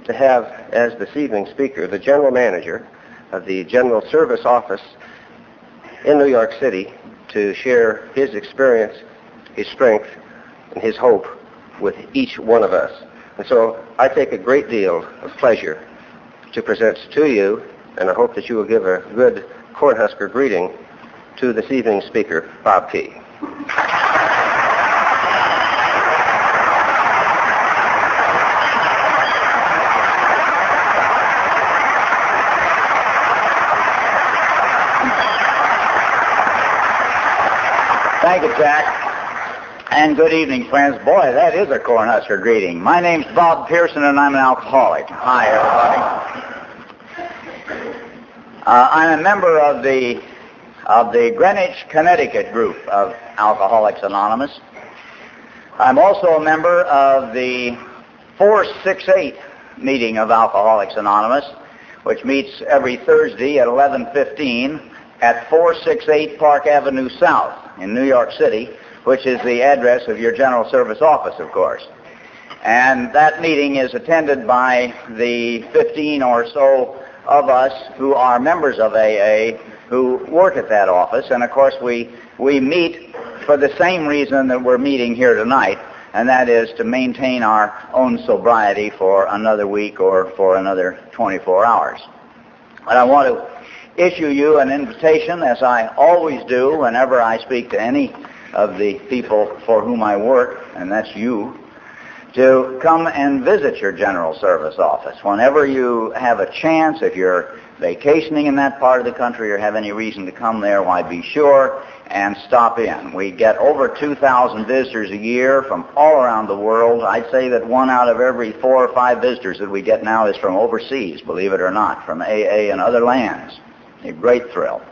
to have as this evening's speaker the General Manager of the General Service Office in New York City to share his experience, his strength, and his hope with each one of us. And so I take a great deal of pleasure to present to you, and I hope that you will give a good Cornhusker greeting to this evening's speaker, Bob Key. Thank you, Jack. And good evening, friends. Boy, that is a Cornhusker greeting. My name's Bob Pearson, and I'm an alcoholic. Hi, everybody. I'm a member of the Greenwich, Connecticut group of Alcoholics Anonymous. I'm also a member of the 468 meeting of Alcoholics Anonymous, which meets every Thursday at 11:15 at 468 Park Avenue South in New York City, which is the address of your General Service Office, of course. And that meeting is attended by the 15 or so of us who are members of AA who work at that office. And, of course, we meet for the same reason that we're meeting here tonight, and that is to maintain our own sobriety for another week or for another 24 hours. But I want to issue you an invitation, as I always do whenever I speak to any of the people for whom I work, and that's you, to come and visit your General Service Office. Whenever you have a chance, if you're vacationing in that part of the country or have any reason to come there, why, be sure and stop in. We get over 2,000 visitors a year from all around the world. I'd say that 1 out of every 4 or 5 visitors that we get now is from overseas, believe it or not, from AA and other lands. A great thrill.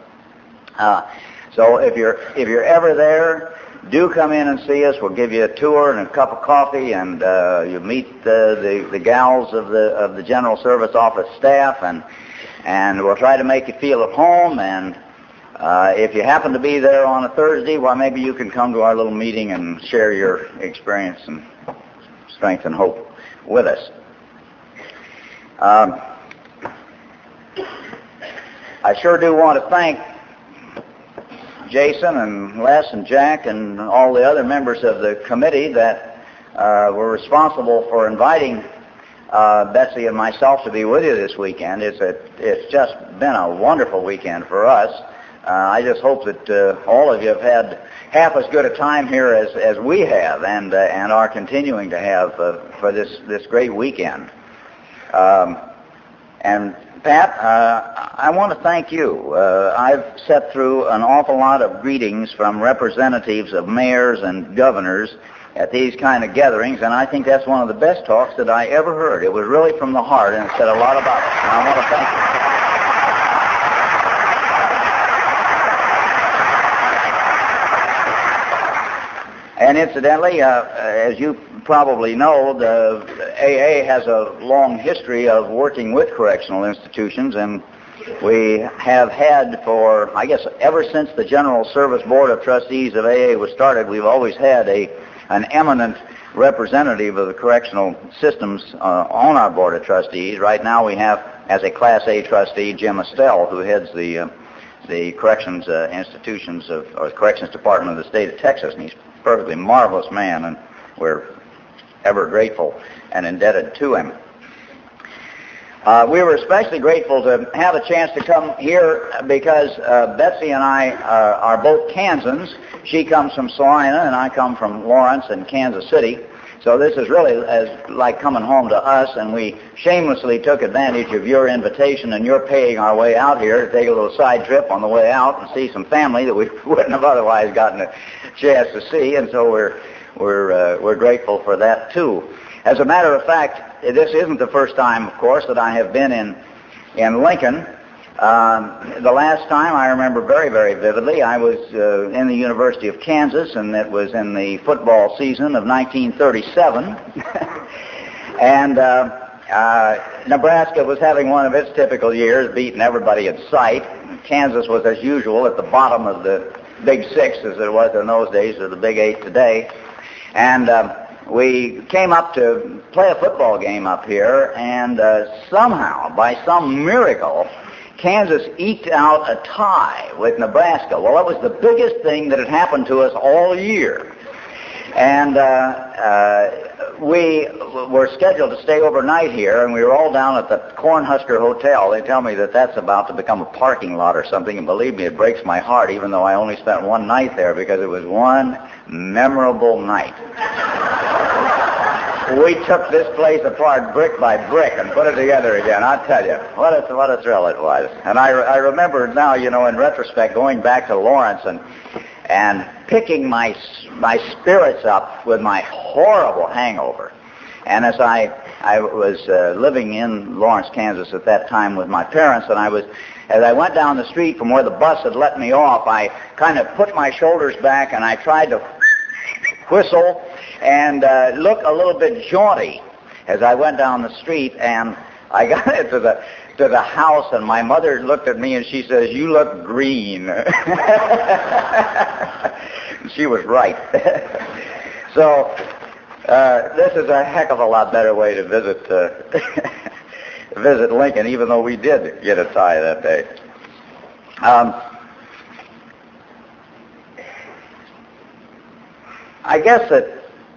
So if you're ever there, do come in and see us. We'll give you a tour and a cup of coffee, and you'll meet the gals of the General Service Office staff, and we'll try to make you feel at home. And if you happen to be there on a Thursday, well, maybe you can come to our little meeting and share your experience and strength and hope with us. I sure do want to thank Jason and Les and Jack and all the other members of the committee that were responsible for inviting Betsy and myself to be with you this weekend. It's just been a wonderful weekend for us. I just hope that all of you have had half as good a time here as we have and are continuing to have for this great weekend. And Pat, I want to thank you. I've sat through an awful lot of greetings from representatives of mayors and governors at these kind of gatherings, and I think that's one of the best talks that I ever heard. It was really from the heart, and it said a lot about us, and I want to thank you. And incidentally, as you probably know, the AA has a long history of working with correctional institutions, and we have had for, I guess, ever since the General Service Board of Trustees of AA was started, we've always had an eminent representative of the correctional systems on our Board of Trustees. Right now we have, as a Class A trustee, Jim Estelle, who heads the corrections institutions or the Corrections Department of the state of Texas, and he's a perfectly marvelous man, and we're ever grateful and indebted to him. We were especially grateful to have a chance to come here because Betsy and I are both Kansans. She comes from Salina and I come from Lawrence and Kansas City. So this is really like coming home to us, and we shamelessly took advantage of your invitation and your paying our way out here to take a little side trip on the way out and see some family that we wouldn't have otherwise gotten a chance to see, and so we're grateful for that too. As a matter of fact, this isn't the first time, of course, that I have been in Lincoln. The last time I remember very, very vividly, I was in the University of Kansas, and it was in the football season of 1937. And Nebraska was having one of its typical years, beating everybody in sight. Kansas was, as usual, at the bottom of the Big Six, as it was in those days, or the Big Eight today. And we came up to play a football game up here, and somehow, by some miracle, Kansas eked out a tie with Nebraska. Well, that was the biggest thing that had happened to us all year. And we were scheduled to stay overnight here, and we were all down at the Cornhusker Hotel. They tell me that that's about to become a parking lot or something, and believe me, it breaks my heart, even though I only spent one night there, because it was one memorable night. We took this place apart brick by brick and put it together again. I'll tell you, what a thrill it was. And I remember now, in retrospect, going back to Lawrence and picking my spirits up with my horrible hangover. And as I was living in Lawrence, Kansas at that time with my parents, and as I went down the street from where the bus had let me off, I kind of put my shoulders back and I tried to whistle and look a little bit jaunty as I went down the street, and I got into the house, and my mother looked at me and she says, "You look green." She was right. So this is a heck of a lot better way to visit Lincoln, even though we did get a tie that day. I guess that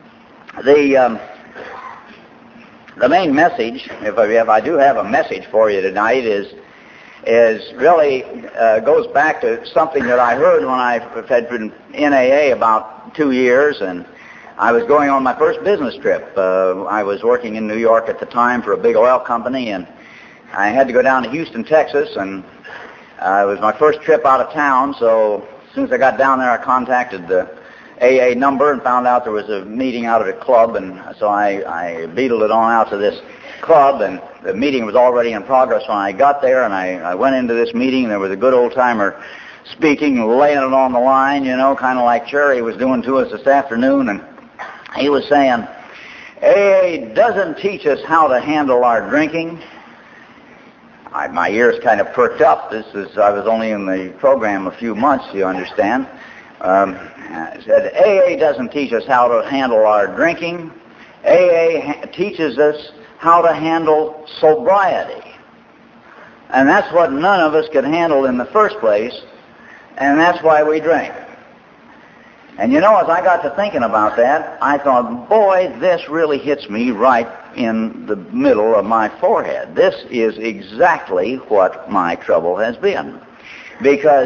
the main message, if I do have a message for you tonight, is really goes back to something that I heard when I had been in AA about 2 years, and I was going on my first business trip. I was working in New York at the time for a big oil company, and I had to go down to Houston, Texas, and it was my first trip out of town, so as soon as I got down there, I contacted the AA number and found out there was a meeting out at a club, and so I beetled it on out to this club, and the meeting was already in progress when I got there, and I went into this meeting, and there was a good old-timer speaking, laying it on the line, kind of like Cherry was doing to us this afternoon, and he was saying, AA doesn't teach us how to handle our drinking. My ears kind of perked up. I was only in the program a few months, you understand. Said, AA doesn't teach us how to handle our drinking. AA teaches us how to handle sobriety. And that's what none of us could handle in the first place, and that's why we drink. And as I got to thinking about that, I thought, boy, this really hits me right in the middle of my forehead. This is exactly what my trouble has been. Because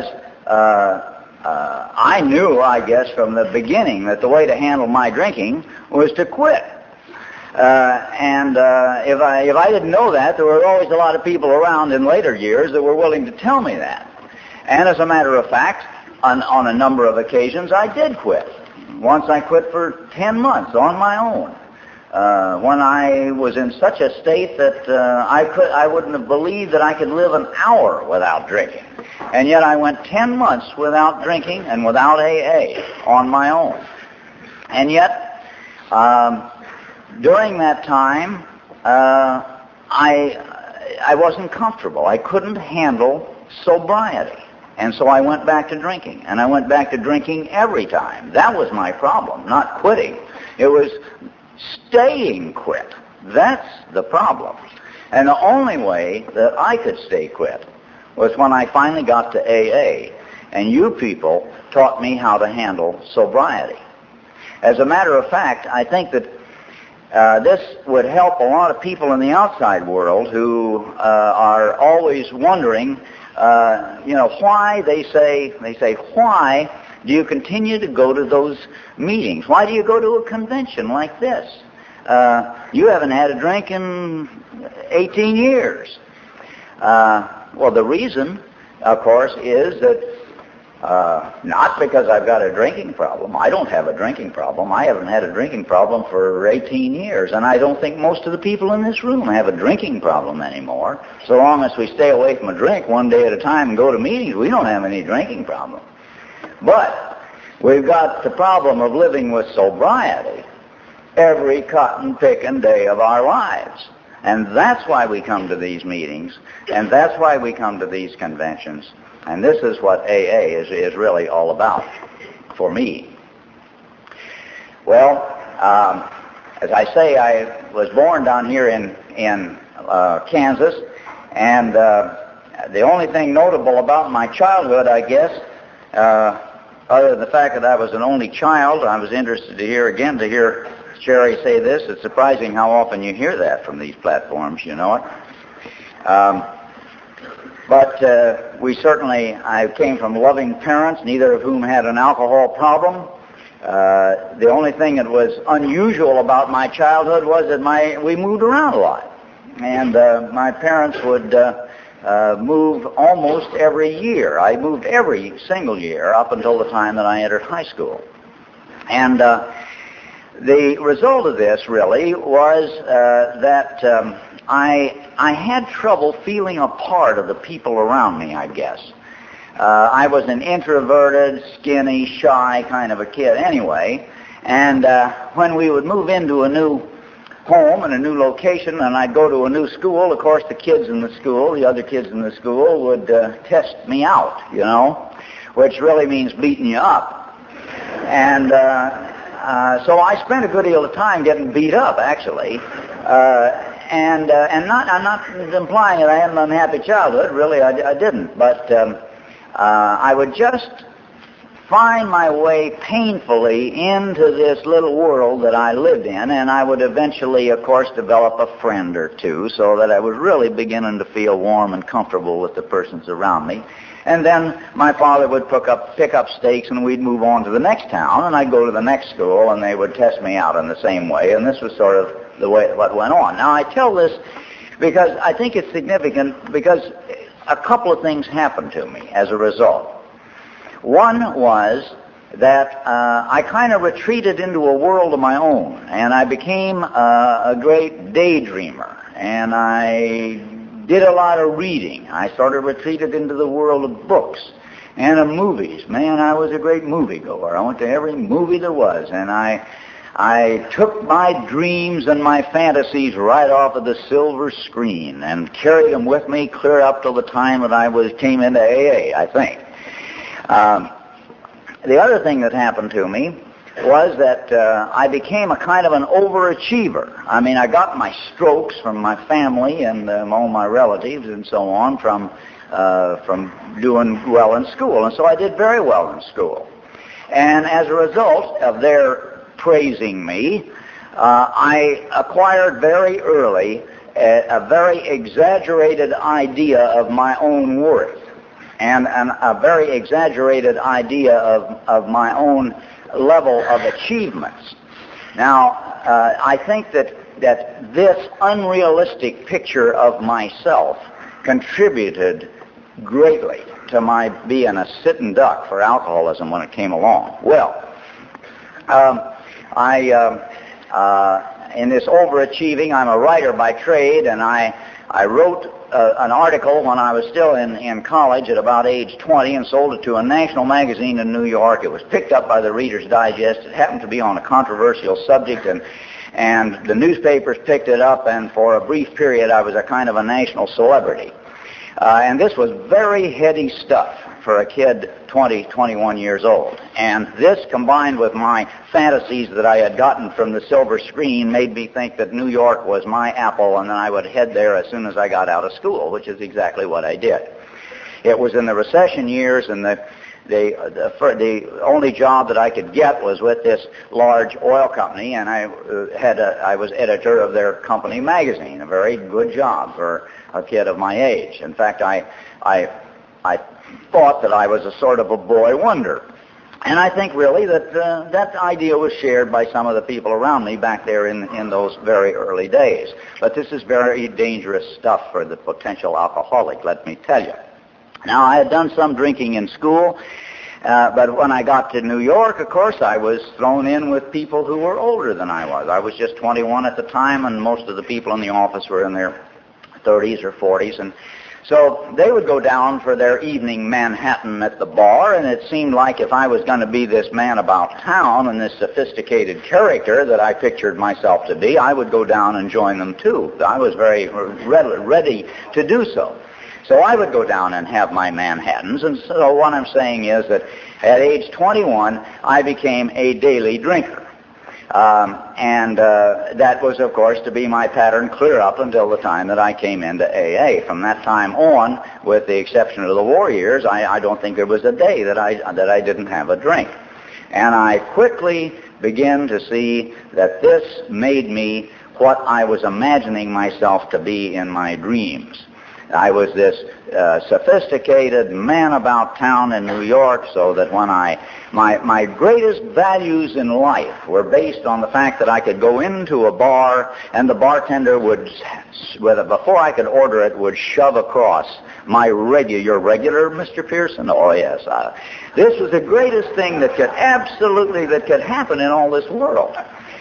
I knew, I guess, from the beginning that the way to handle my drinking was to quit. And if I didn't know that, there were always a lot of people around in later years that were willing to tell me that. And as a matter of fact, on a number of occasions, I did quit. Once I quit for 10 months on my own. When I was in such a state that I wouldn't have believed that I could live an hour without drinking. And yet I went 10 months without drinking and without AA on my own. And yet, during that time, I wasn't comfortable. I couldn't handle sobriety. And so I went back to drinking. And I went back to drinking every time. That was my problem, not quitting. It was staying quit. That's the problem. And the only way that I could stay quit was when I finally got to AA, and you people taught me how to handle sobriety. As a matter of fact, I think that this would help a lot of people in the outside world who are always wondering, why they say, why do you continue to go to those meetings? Why do you go to a convention like this? You haven't had a drink in 18 years. Well, the reason, of course, is that not because I've got a drinking problem. I don't have a drinking problem. I haven't had a drinking problem for 18 years, and I don't think most of the people in this room have a drinking problem anymore. So long as we stay away from a drink one day at a time and go to meetings, we don't have any drinking problem. But we've got the problem of living with sobriety every cotton-picking day of our lives. And that's why we come to these meetings, and that's why we come to these conventions. And this is what AA is really all about for me. Well, As I say, I was born down here in Kansas, and the only thing notable about my childhood, I guess, other than the fact that I was an only child, I was interested to hear Jerry say this. It's surprising how often you hear that from these platforms, you know it. But I came from loving parents, neither of whom had an alcohol problem. The only thing that was unusual about my childhood was that we moved around a lot. And my parents would move almost every year. I moved every single year up until the time that I entered high school. And the result of this really was that I had trouble feeling a part of the people around me, I guess. I was an introverted, skinny, shy kind of a kid anyway, and when we would move into a new home and a new location and I'd go to a new school, of course the other kids in the school would test me out, you know, which really means beating you up. And so I spent a good deal of time getting beat up, actually. I'm not implying that I had an unhappy childhood. Really, I didn't. But I would just find my way painfully into this little world that I lived in, and I would eventually, of course, develop a friend or two so that I was really beginning to feel warm and comfortable with the persons around me. And then my father would pick up stakes, and we'd move on to the next town, and I'd go to the next school, and they would test me out in the same way, and this was sort of the way what went on. Now, I tell this because I think it's significant because a couple of things happened to me as a result. One was that I kind of retreated into a world of my own, and I became a great daydreamer, and I did a lot of reading. I sort of retreated into the world of books and of movies. Man, I was a great moviegoer. I went to every movie there was, and I took my dreams and my fantasies right off of the silver screen and carried them with me clear up till the time that I came into AA, I think. The other thing that happened to me was that I became a kind of an overachiever. I mean, I got my strokes from my family and all my relatives and so on from doing well in school. And so I did very well in school. And as a result of their praising me, I acquired very early a very exaggerated idea of my own worth and a very exaggerated idea of my own level of achievements. Now, I think that this unrealistic picture of myself contributed greatly to my being a sitting duck for alcoholism when it came along. Well, in this overachieving, I'm a writer by trade, and I wrote an article when I was still in college at about age 20 and sold it to a national magazine in New York. It was picked up by the Reader's Digest. It happened to be on a controversial subject, and the newspapers picked it up, and for a brief period I was a kind of a national celebrity. And this was very heady stuff for a kid 20, 21 years old. And this, combined with my fantasies that I had gotten from the silver screen, made me think that New York was my apple and that I would head there as soon as I got out of school, which is exactly what I did. It was in the recession years, and the only job that I could get was with this large oil company, and I was editor of their company magazine, a very good job for a kid of my age. In fact, I thought that I was a sort of a boy wonder. And I think really that that idea was shared by some of the people around me back there in those very early days. But this is very dangerous stuff for the potential alcoholic, let me tell you. Now, I had done some drinking in school, but when I got to New York, of course, I was thrown in with people who were older than I was. I was just 21 at the time, and most of the people in the office were in their 30s or 40s, and so they would go down for their evening Manhattan at the bar, and it seemed like if I was going to be this man about town and this sophisticated character that I pictured myself to be, I would go down and join them too. I was very ready to do so. So I would go down and have my Manhattans, and so what I'm saying is that at age 21, I became a daily drinker. That was, of course, to be my pattern clear up until the time that I came into AA. From that time on, with the exception of the war years, I don't think there was a day that I didn't have a drink. And I quickly began to see that this made me what I was imagining myself to be in my dreams. I was this sophisticated man about town in New York, so that when my greatest values in life were based on the fact that I could go into a bar and the bartender would, before I could order it, would shove across your regular, Mr. Pearson? Oh, yes. This was the greatest thing that could happen in all this world.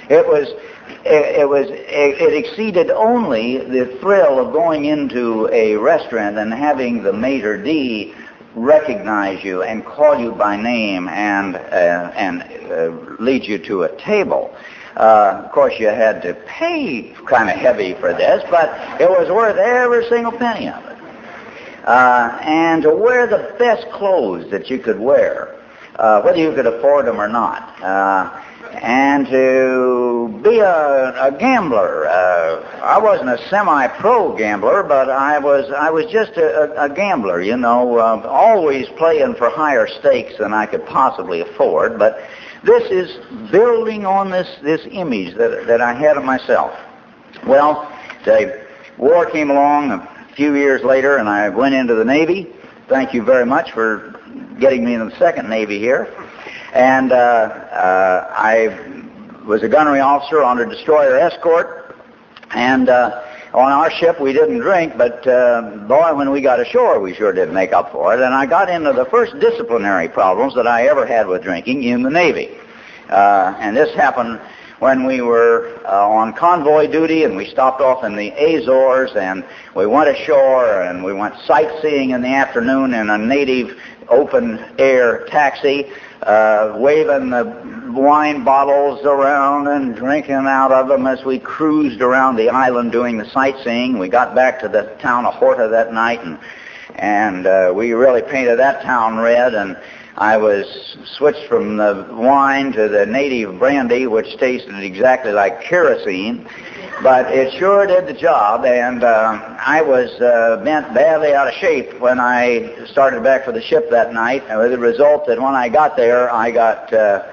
It exceeded only the thrill of going into a restaurant and having the maitre d' recognize you and call you by name and lead you to a table. Of course, you had to pay kind of heavy for this, but it was worth every single penny of it. And to wear the best clothes that you could wear, whether you could afford them or not. And to be a gambler. I wasn't a semi-pro gambler, but I was just a gambler, you know, always playing for higher stakes than I could possibly afford. But this is building on this image that I had of myself. Well, the war came along a few years later, and I went into the Navy. Thank you very much for getting me in the second Navy here. And I was a gunnery officer on a destroyer escort. And on our ship, we didn't drink, but boy, when we got ashore, we sure did make up for it. And I got into the first disciplinary problems that I ever had with drinking in the Navy. And this happened when we were on convoy duty, and we stopped off in the Azores, and we went ashore, and we went sightseeing in the afternoon in a native open-air taxi, waving the wine bottles around and drinking out of them as we cruised around the island doing the sightseeing. We got back to the town of Horta that night, and we really painted that town red, and I was switched from the wine to the native brandy, which tasted exactly like kerosene, but it sure did the job, and I was bent badly out of shape when I started back for the ship that night, with the result that when I got there, I got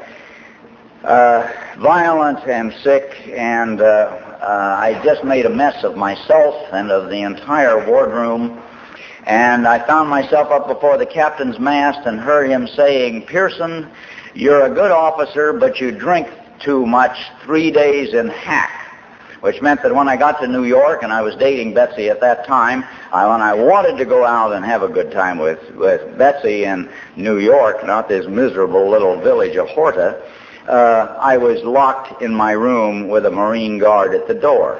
violent and sick, and I just made a mess of myself and of the entire wardroom. And I found myself up before the captain's mast and heard him saying, "Pearson, you're a good officer, but you drink too much 3 days in hack," which meant that when I got to New York, and I was dating Betsy at that time, when I wanted to go out and have a good time with Betsy in New York, not this miserable little village of Horta, I was locked in my room with a Marine guard at the door.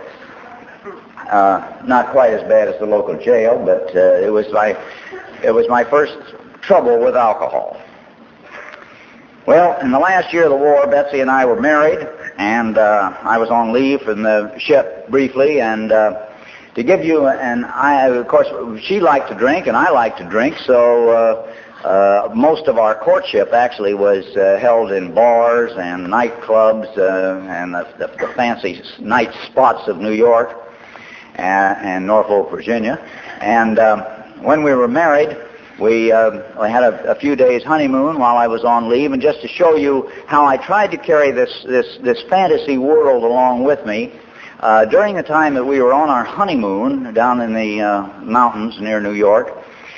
Not quite as bad as the local jail, but it was my first trouble with alcohol. Well, in the last year of the war, Betsy and I were married, and I was on leave from the ship briefly, and to give you, of course, she liked to drink, and I liked to drink, so most of our courtship actually was held in bars and nightclubs and the fancy night spots of New York and Norfolk, Virginia. And when we were married, we had a few days honeymoon while I was on leave, and just to show you how I tried to carry this fantasy world along with me, during the time that we were on our honeymoon down in the mountains near New York,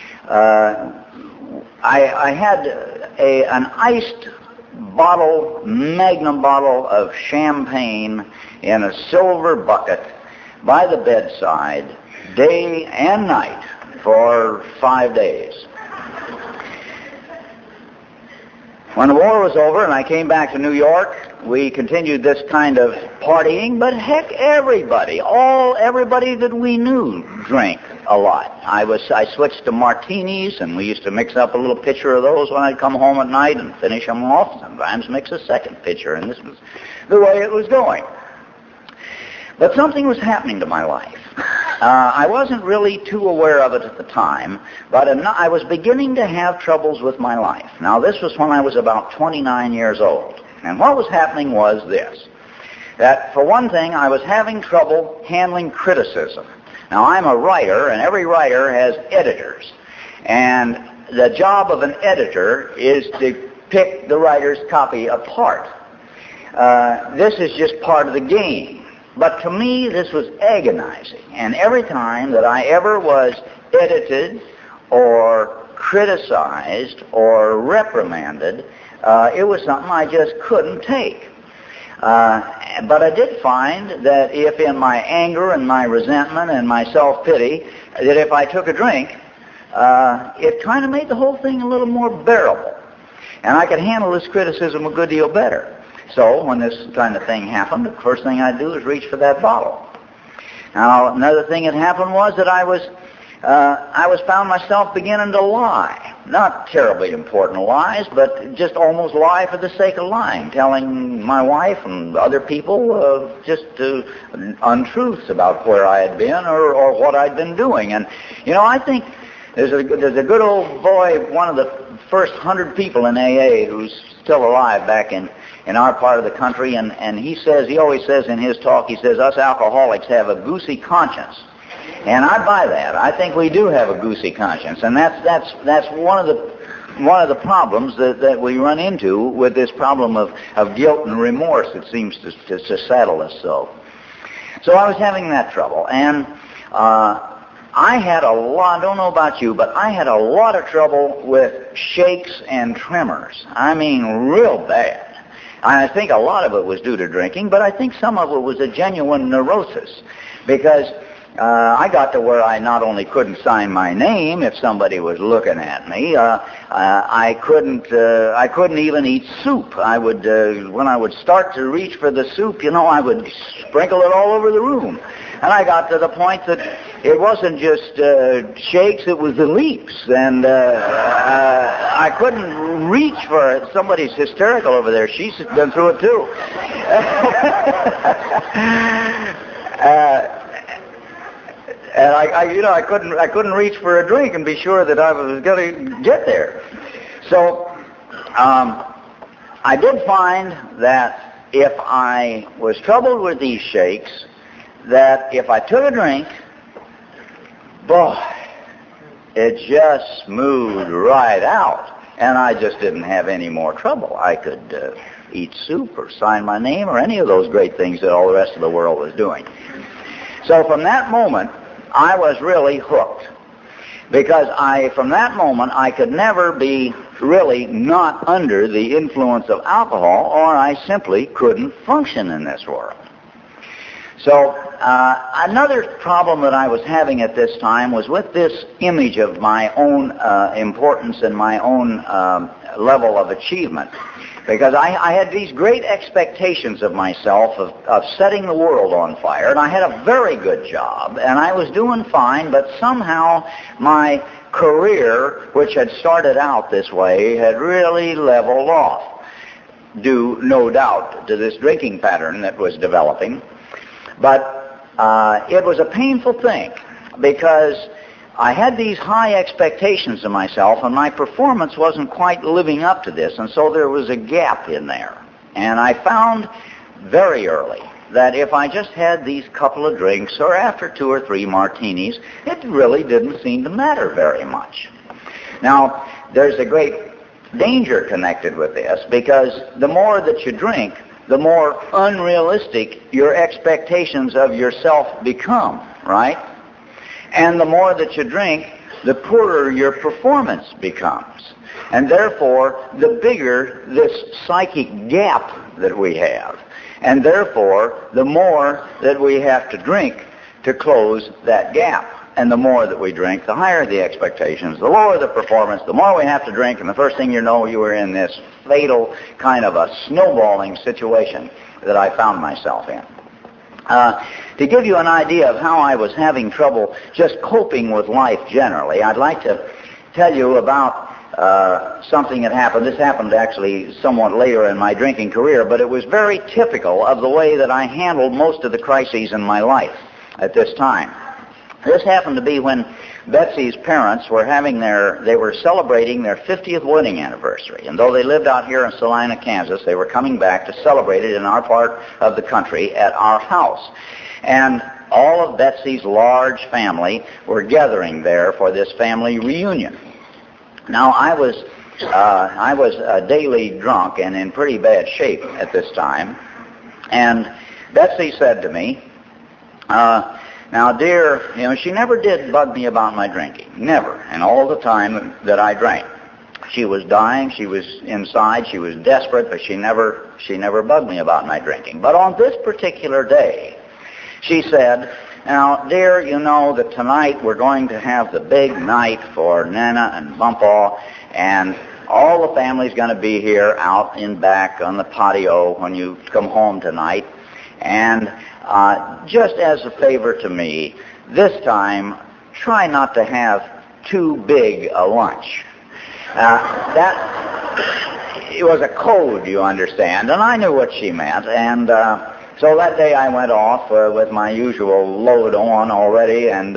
I had an iced magnum bottle of champagne in a silver bucket by the bedside, day and night, for 5 days. When the war was over and I came back to New York, we continued this kind of partying, but heck, everybody that we knew drank a lot. I switched to martinis, and we used to mix up a little pitcher of those when I'd come home at night and finish them off, sometimes mix a second pitcher, and this was the way it was going. But something was happening to my life. I wasn't really too aware of it at the time, but I was beginning to have troubles with my life. Now, this was when I was about 29 years old. And what was happening was this. that, for one thing, I was having trouble handling criticism. Now, I'm a writer, and every writer has editors. And the job of an editor is to pick the writer's copy apart. This is just part of the game. But to me, this was agonizing. And every time that I ever was edited or criticized or reprimanded, it was something I just couldn't take. But I did find that if in my anger and my resentment and my self-pity, that if I took a drink, it kind of made the whole thing a little more bearable. And I could handle this criticism a good deal better. So when this kind of thing happened, the first thing I'd do is reach for that bottle. Now, another thing that happened was that I was found myself beginning to lie. Not terribly important lies, but just almost lie for the sake of lying, telling my wife and other people just untruths about where I had been or what I'd been doing. And, you know, I think there's a good old boy, one of the first 100 people in AA who's still alive back in our part of the country, and he always says in his talk, he says, us alcoholics have a goosey conscience. And I buy that. I think we do have a goosey conscience, and that's one of the problems that we run into with this problem of guilt and remorse that seems to saddle us so. So I was having that trouble, and I had a lot, I don't know about you, but I had a lot of trouble with shakes and tremors. I mean, real bad. I think a lot of it was due to drinking, but I think some of it was a genuine neurosis, because I got to where I not only couldn't sign my name if somebody was looking at me, I couldn't even eat soup. I would, when I would start to reach for the soup, you know, I would sprinkle it all over the room. And I got to the point that it wasn't just shakes, it was the leaps. And I couldn't reach for it. Somebody's hysterical over there. She's been through it too. And I couldn't reach for a drink and be sure that I was going to get there. So I did find that if I was troubled with these shakes, that if I took a drink, boy, it just smoothed right out, and I just didn't have any more trouble. I could eat soup or sign my name or any of those great things that all the rest of the world was doing. So from that moment, I was really hooked, because from that moment, I could never be really not under the influence of alcohol, or I simply couldn't function in this world. So another problem that I was having at this time was with this image of my own importance and my own level of achievement. Because I had these great expectations of myself of setting the world on fire, and I had a very good job, and I was doing fine, but somehow my career, which had started out this way, had really leveled off, due, no doubt, to this drinking pattern that was developing. But it was a painful thing, because I had these high expectations of myself, and my performance wasn't quite living up to this, and so there was a gap in there. And I found very early that if I just had these couple of drinks, or after 2 or 3 martinis, it really didn't seem to matter very much. Now, there's a great danger connected with this, because the more that you drink, the more unrealistic your expectations of yourself become, right? And the more that you drink, the poorer your performance becomes. And therefore, the bigger this psychic gap that we have. And therefore, the more that we have to drink to close that gap. And the more that we drink, the higher the expectations, the lower the performance, the more we have to drink, and the first thing you know, you are in this fatal kind of a snowballing situation that I found myself in. To give you an idea of how I was having trouble just coping with life generally, I'd like to tell you about something that happened. This happened actually somewhat later in my drinking career, but it was very typical of the way that I handled most of the crises in my life at this time. This happened to be when Betsy's parents were they were celebrating their 50th wedding anniversary. And though they lived out here in Salina, Kansas, they were coming back to celebrate it in our part of the country at our house. And all of Betsy's large family were gathering there for this family reunion. Now, I was daily drunk and in pretty bad shape at this time. And Betsy said to me, now, dear, she never did bug me about my drinking. Never. And all the time that I drank. She was dying. She was inside. She was desperate, but she never bugged me about my drinking. But on this particular day, she said, now, dear, you know that tonight we're going to have the big night for Nana and Bumpaw, and all the family's going to be here out in back on the patio when you come home tonight. And just as a favor to me, this time, try not to have too big a lunch. It was a code, you understand, and I knew what she meant. And so that day I went off with my usual load on already, and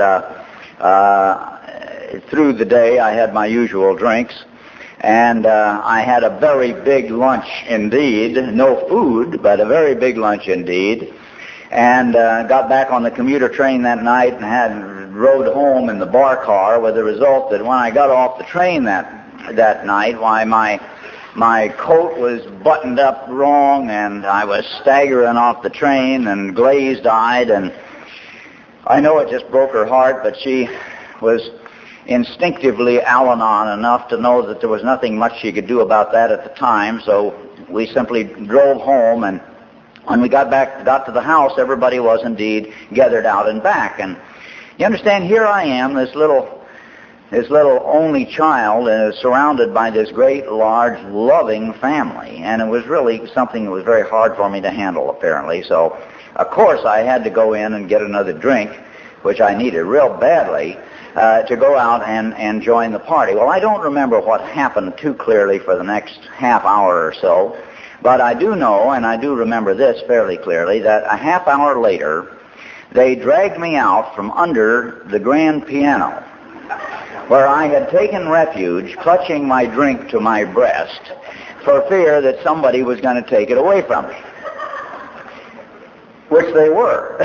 through the day I had my usual drinks. And I had a very big lunch indeed. No food, but a very big lunch indeed. And got back on the commuter train that night and rode home in the bar car, with the result that when I got off the train that night, why my coat was buttoned up wrong, and I was staggering off the train and glazed-eyed, and I know it just broke her heart, but she was instinctively Al-Anon enough to know that there was nothing much she could do about that at the time, so we simply drove home, and when we got to the house, everybody was indeed gathered out and back. And you understand, here I am, this little only child, surrounded by this great, large, loving family, and it was really something that was very hard for me to handle, apparently. So, of course, I had to go in and get another drink, which I needed real badly, to go out and join the party. Well, I don't remember what happened too clearly for the next half hour or so, but I do know, and I do remember this fairly clearly, that a half hour later, they dragged me out from under the grand piano, where I had taken refuge, clutching my drink to my breast, for fear that somebody was going to take it away from me, which they were.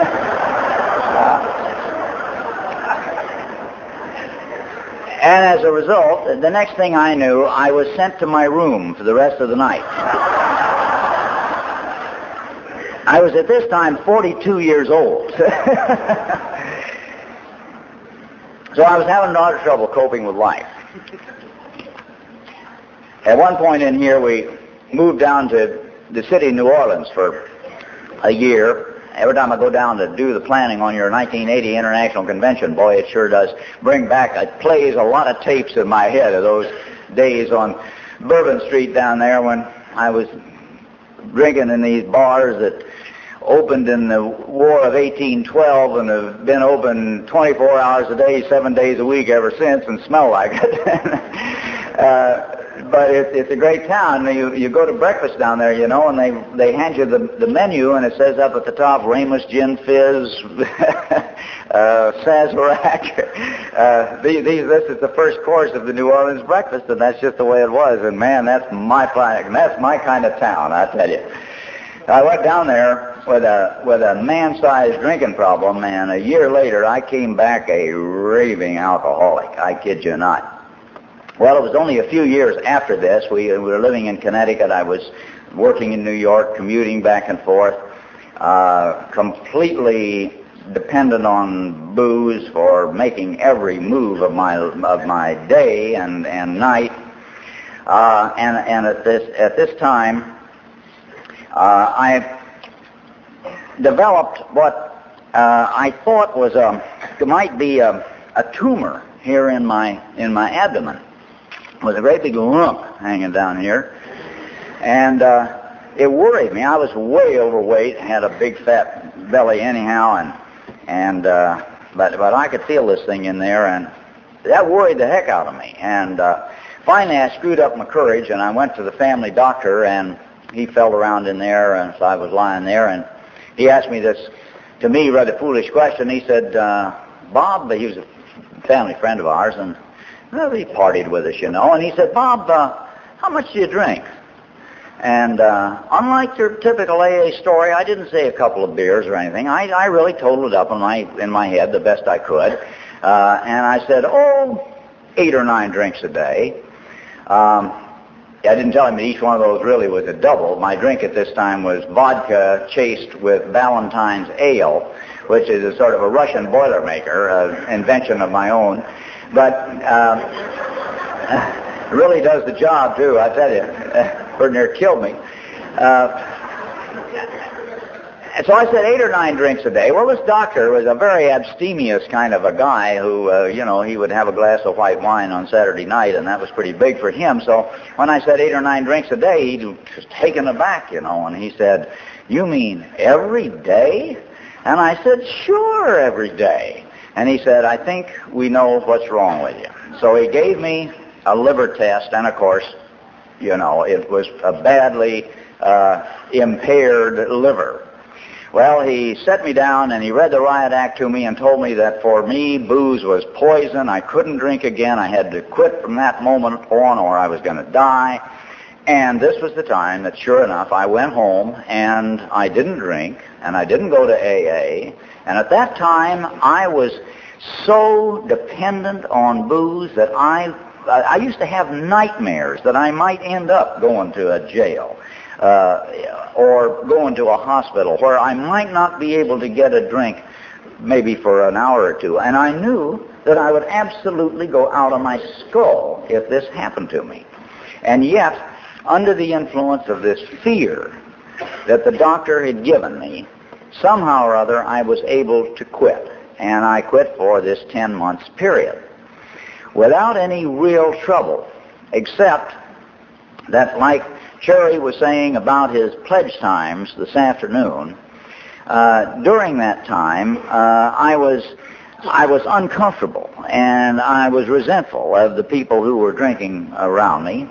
And as a result, the next thing I knew, I was sent to my room for the rest of the night. I was at this time 42 years old. So I was having a lot of trouble coping with life. At one point in here, we moved down to the city of New Orleans for a year. Every time I go down to do the planning on your 1980 International Convention, boy, it sure does bring back, it plays a lot of tapes in my head of those days on Bourbon Street down there when I was drinking in these bars that opened in the War of 1812 and have been open 24 hours a day, 7 days a week ever since, and smell like it. But it's a great town. You go to breakfast down there, you know, and they hand you the menu, and it says up at the top, Ramus Gin Fizz, Sazerac. This is the first course of the New Orleans breakfast, and that's just the way it was. And man, that's my kind of town, I tell you. I went down there with a man-sized drinking problem, and a year later I came back a raving alcoholic. I kid you not. Well, it was only a few years after this. We were living in Connecticut. I was working in New York, commuting back and forth, completely dependent on booze for making every move of my day and night. And at this time, I developed what I thought might be a tumor here in my abdomen. It was a great big lump hanging down here, and it worried me. I was way overweight, had a big fat belly anyhow, but I could feel this thing in there, and that worried the heck out of me. And finally, I screwed up my courage, and I went to the family doctor, and he felt around in there, and so I was lying there, and he asked me this, to me, rather foolish question. He said, Bob, he was a family friend of ours, and well, he partied with us, you know, and he said, Bob, how much do you drink? And unlike your typical AA story, I didn't say a couple of beers or anything. I really totaled it up in my head the best I could. And I said, 8 or 9 drinks a day. I didn't tell him that each one of those really was a double. My drink at this time was vodka chased with Valentine's ale, which is a sort of a Russian Boilermaker, an invention of my own. But it really does the job, too, I tell you. Pretty near killed me. So I said 8 or 9 drinks a day. Well, this doctor was a very abstemious kind of a guy who, he would have a glass of white wine on Saturday night, and that was pretty big for him. So when I said 8 or 9 drinks a day, he was taken aback, and he said, "You mean every day?" And I said, "Sure, every day." And he said, "I think we know what's wrong with you." So he gave me a liver test, and of course, it was a badly impaired liver. Well, he set me down and he read the riot act to me and told me that for me, booze was poison. I couldn't drink again. I had to quit from that moment on or I was going to die. And this was the time that, sure enough, I went home and I didn't drink and I didn't go to AA. And at that time, I was so dependent on booze that I used to have nightmares that I might end up going to a jail. Or going to a hospital where I might not be able to get a drink maybe for an hour or two. And I knew that I would absolutely go out of my skull if this happened to me. And yet, under the influence of this fear that the doctor had given me, somehow or other I was able to quit. And I quit for this 10 months period without any real trouble, except that, like Cherry was saying about his pledge times this afternoon, during that time I was uncomfortable and I was resentful of the people who were drinking around me.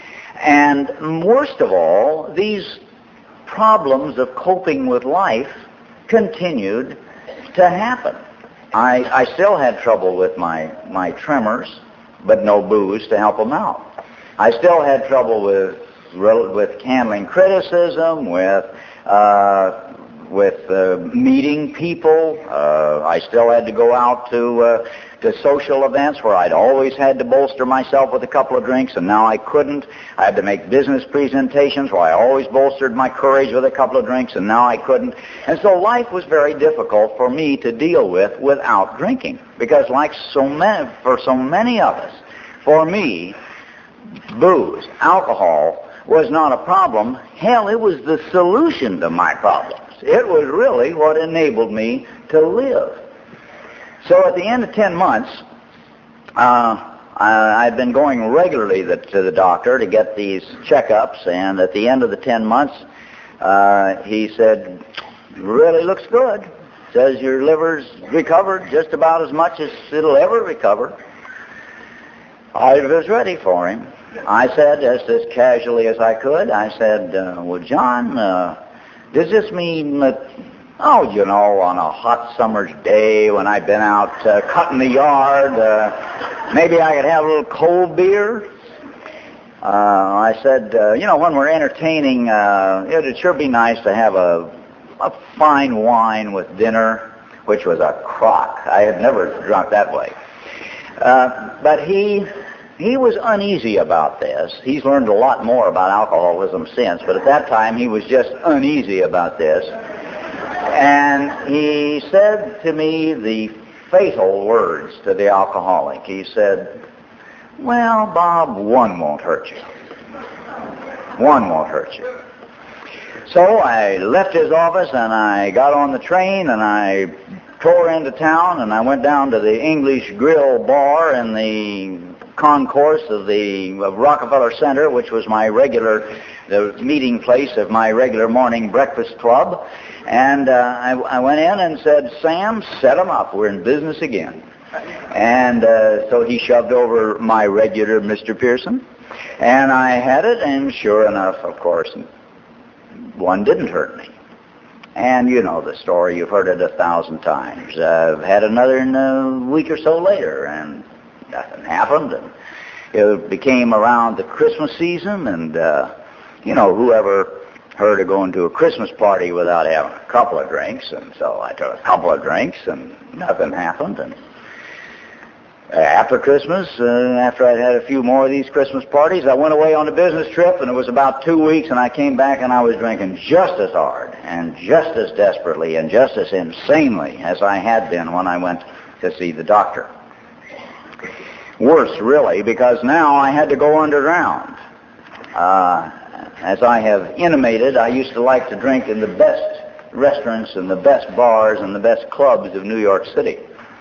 And worst of all, these problems of coping with life continued to happen. I still had trouble with my tremors, but no booze to help them out. I still had trouble with handling criticism, with meeting people. I still had to go out to social events where I'd always had to bolster myself with a couple of drinks, and now I couldn't. I had to make business presentations where I always bolstered my courage with a couple of drinks, and now I couldn't. And so life was very difficult for me to deal with without drinking, because for so many of us, for me, booze, alcohol, was not a problem. Hell, it was the solution to my problems. It was really what enabled me to live. So at the end of 10 months, I'd been going regularly to the doctor to get these checkups, and at the end of the 10 months, he said, "Really looks good. Says your liver's recovered just about as much as it'll ever recover." I was ready for him. I said, just as casually as I could, I said, "Well, John, does this mean that, on a hot summer's day when I've been out cutting the yard, maybe I could have a little cold beer?" I said, when we're entertaining, it'd sure be nice to have a fine wine with dinner, which was a crock. I had never drunk that way. But he was uneasy about this. He's learned a lot more about alcoholism since, but at that time he was just uneasy about this. And he said to me the fatal words to the alcoholic. He said, "Well, Bob, one won't hurt you. One won't hurt you." So I left his office and I got on the train and I tore into town and I went down to the English Grill Bar in the concourse of Rockefeller Center, which was the meeting place of my regular morning breakfast club. And I went in and said, "Sam, set 'em up. We're in business again." And so he shoved over my regular Mr. Pearson, and I had it, and sure enough, of course, one didn't hurt me. And you know the story. You've heard it 1,000 times. I've had another in a week or so later, and nothing happened. And it became around the Christmas season, and, whoever heard of going to a Christmas party without having a couple of drinks? And so I took a couple of drinks, and nothing happened. And after Christmas, after I'd had a few more of these Christmas parties, I went away on a business trip, and it was about 2 weeks, and I came back, and I was drinking just as hard and just as desperately and just as insanely as I had been when I went to see the doctor. Worse, really, because now I had to go underground. As I have intimated, I used to like to drink in the best restaurants and the best bars and the best clubs of New York City.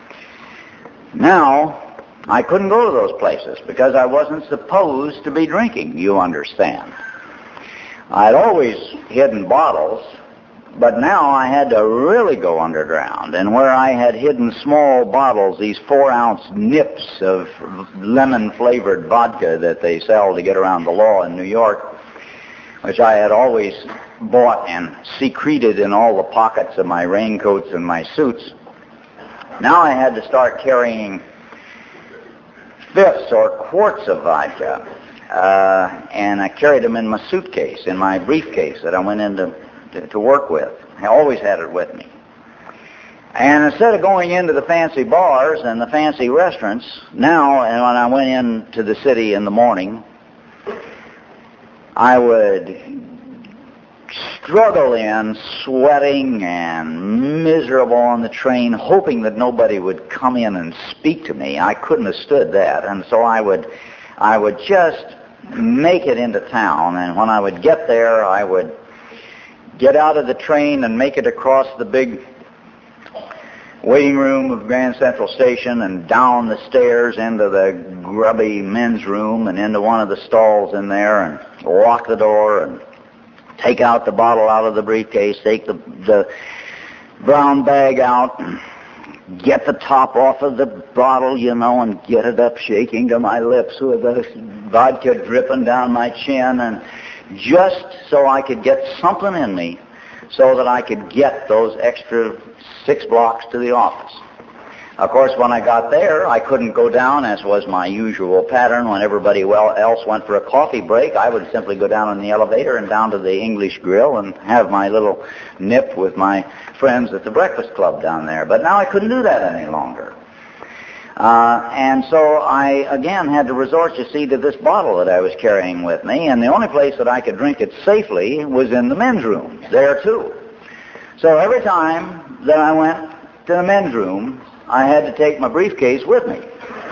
Now, I couldn't go to those places because I wasn't supposed to be drinking, you understand. I'd always hidden bottles, but now I had to really go underground. And where I had hidden small bottles, these 4-ounce nips of lemon-flavored vodka that they sell to get around the law in New York, which I had always bought and secreted in all the pockets of my raincoats and my suits, now I had to start carrying fifths or quarts of vodka, and I carried them in my suitcase, in my briefcase that I went in to work with. I always had it with me. And instead of going into the fancy bars and the fancy restaurants, now, and when I went into the city in the morning, I would struggle in, sweating and miserable on the train, hoping that nobody would come in and speak to me. I couldn't have stood that, and so I would just make it into town, and when I would get there, I would get out of the train and make it across the big waiting room of Grand Central Station and down the stairs into the grubby men's room and into one of the stalls in there and lock the door and take out the bottle out of the briefcase, take the brown bag out, get the top off of the bottle, and get it up shaking to my lips with the vodka dripping down my chin, and just so I could get something in me so that I could get those extra 6 blocks to the office. Of course, when I got there, I couldn't go down, as was my usual pattern. When everybody else went for a coffee break, I would simply go down in the elevator and down to the English Grill and have my little nip with my friends at the Breakfast Club down there. But now I couldn't do that any longer. And so I, again, had to resort, you see, to this bottle that I was carrying with me, and the only place that I could drink it safely was in the men's room, there too. So every time that I went to the men's room, I had to take my briefcase with me.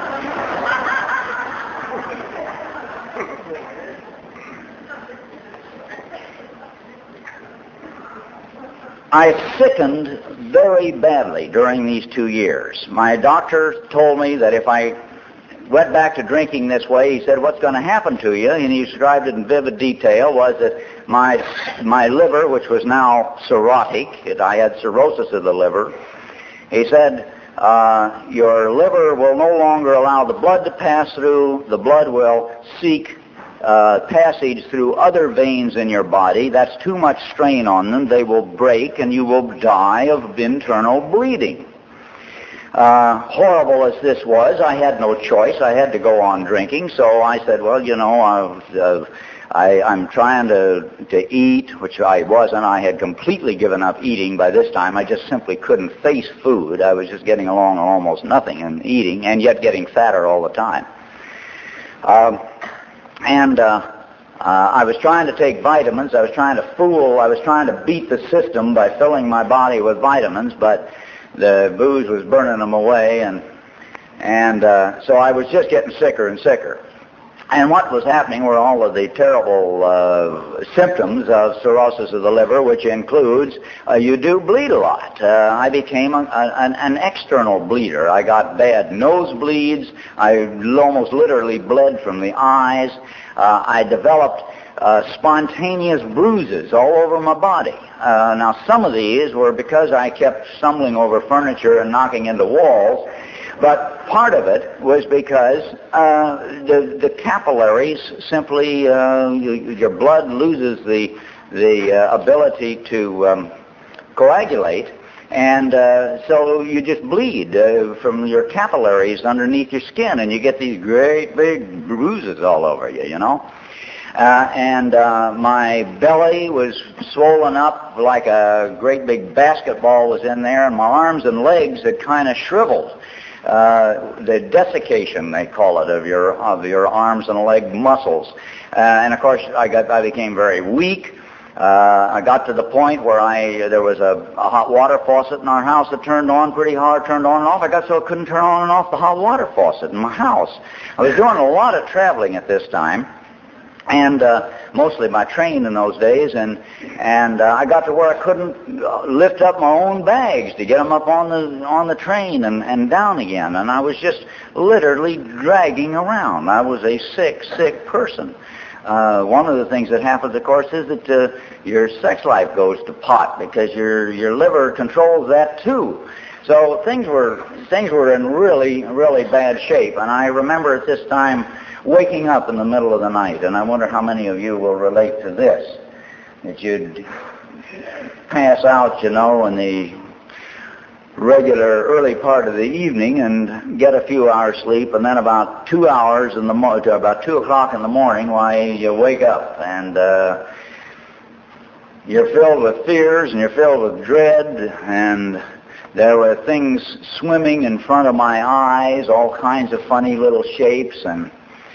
I sickened very badly during these 2 years. My doctor told me that if I went back to drinking this way, he said, what's going to happen to you, and he described it in vivid detail, was that my liver, which was now cirrhotic, I had cirrhosis of the liver, he said, your liver will no longer allow the blood to pass through. The blood will seek passage through other veins in your body. That's too much strain on them. They will break, and you will die of internal bleeding. Horrible as this was, I had no choice. I had to go on drinking. So I said, well, I'm trying to eat, which I wasn't. I had completely given up eating by this time. I just simply couldn't face food. I was just getting along on almost nothing and eating, and yet getting fatter all the time. I was trying to take vitamins. I was trying to beat the system by filling my body with vitamins, but the booze was burning them away, and so I was just getting sicker and sicker. And what was happening were all of the terrible symptoms of cirrhosis of the liver, which includes you do bleed a lot. I became an external bleeder. I got bad nosebleeds. I almost literally bled from the eyes. I developed spontaneous bruises all over my body. Now, some of these were because I kept stumbling over furniture and knocking into walls, but part of it was because the capillaries simply, your blood loses the ability to coagulate, and so you just bleed from your capillaries underneath your skin, and you get these great big bruises all over you, you know. And my belly was swollen up like a great big basketball was in there, and my arms and legs had kind of shriveled. The desiccation, they call it, of your arms and leg muscles. And of course, I became very weak. I got to the point where there was a hot water faucet in our house that turned on pretty hard, turned on and off. I got so I couldn't turn on and off the hot water faucet in my house. I was doing a lot of traveling at this time, and mostly by train in those days, and I got to where I couldn't lift up my own bags to get them up on the train and down again, and I was just literally dragging around. I was a sick person. One of the things that happens, of course, is that your sex life goes to pot because your liver controls that too. So things were in really bad shape, and I remember at this time waking up in the middle of the night, and I wonder how many of you will relate to this, that you'd pass out, you know, in the regular early part of the evening and get a few hours sleep, and then about 2 hours to about 2 o'clock in the morning, why, you wake up, and you're filled with fears, and you're filled with dread, and there were things swimming in front of my eyes, all kinds of funny little shapes, and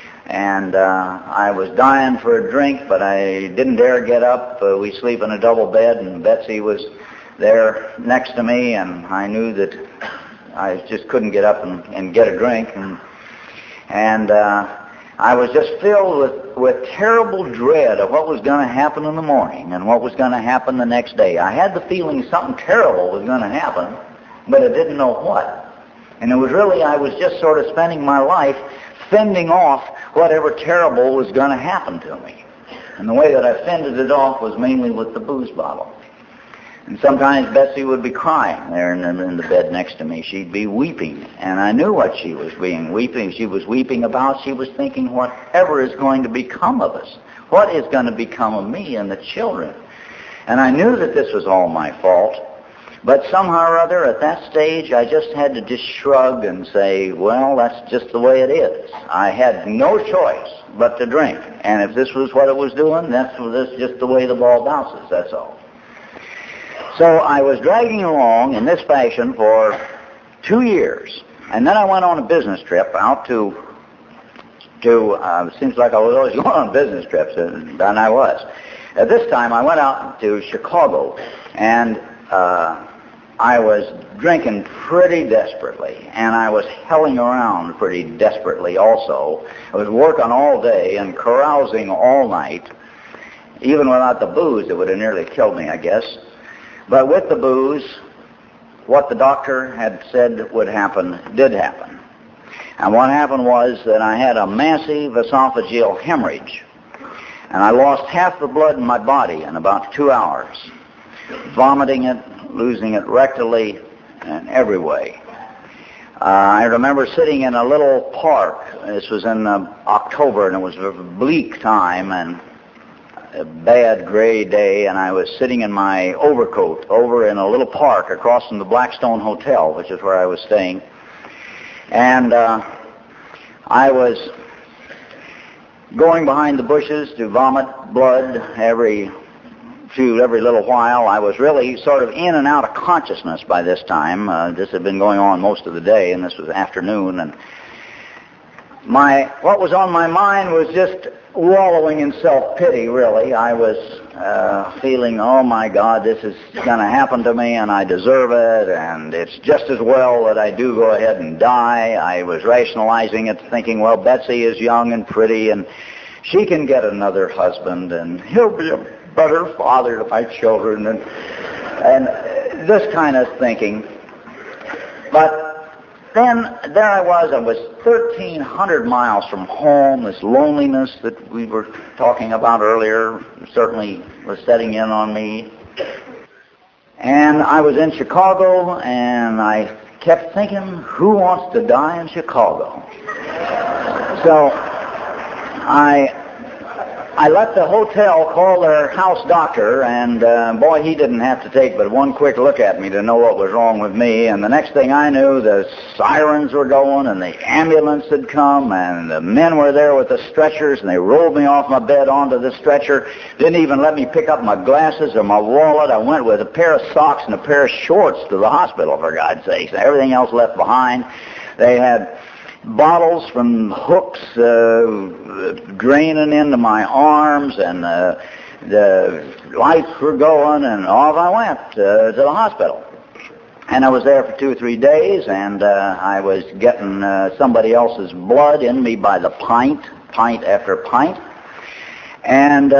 I was dying for a drink, but I didn't dare get up. We sleep in a double bed, and Betsy was there next to me, and I knew that I just couldn't get up and get a drink, and I was just filled with terrible dread of what was going to happen in the morning and what was going to happen the next day. I had the feeling something terrible was going to happen, but I didn't know what. And it was really, I was just sort of spending my life fending off whatever terrible was going to happen to me. And the way that I fended it off was mainly with the booze bottle. And sometimes Betsy would be crying there in the bed next to me. She'd be weeping, and I knew what she was weeping. She was weeping about. She was thinking, whatever is going to become of us? What is going to become of me and the children? And I knew that this was all my fault. But somehow or other, at that stage, I just had to just shrug and say, well, that's just the way it is. I had no choice but to drink. And if this was what it was doing, that's just the way the ball bounces, that's all. So I was dragging along in this fashion for 2 years. And then I went on a business trip out to seems like I was always going on business trips, and I was. At this time, I went out to Chicago, and I was drinking pretty desperately, and I was helling around pretty desperately also. I was working all day and carousing all night. Even without the booze, it would have nearly killed me, I guess. But with the booze, what the doctor had said would happen did happen. And what happened was that I had a massive esophageal hemorrhage, and I lost half the blood in my body in about 2 hours, vomiting it, losing it rectally, and every way. I remember sitting in a little park. This was in October, and it was a bleak time and a bad gray day, and I was sitting in my overcoat over in a little park across from the Blackstone Hotel, which is where I was staying. And I was going behind the bushes to vomit blood every little while. I was really sort of in and out of consciousness by this time. This had been going on most of the day, and this was afternoon, and what was on my mind was just wallowing in self-pity, really. I was feeling, oh my God, this is going to happen to me, and I deserve it, and it's just as well that I do go ahead and die. I was rationalizing it, thinking, well, Betsy is young and pretty, and she can get another husband, and he'll be a better father to my children, and this kind of thinking. But then there I was 1,300 miles from home. This loneliness that we were talking about earlier certainly was setting in on me. And I was in Chicago, and I kept thinking, who wants to die in Chicago? So I I let the hotel call their house doctor, and boy, he didn't have to take but one quick look at me to know what was wrong with me. And the next thing I knew, the sirens were going, and the ambulance had come, and the men were there with the stretchers, and they rolled me off my bed onto the stretcher. Didn't even let me pick up my glasses or my wallet. I went with a pair of socks and a pair of shorts to the hospital, for God's sakes. Everything else left behind. They had bottles from hooks draining into my arms, and the lights were going, and off I went to the hospital. And I was there for 2 or 3 days, and I was getting somebody else's blood in me by the pint after pint. And,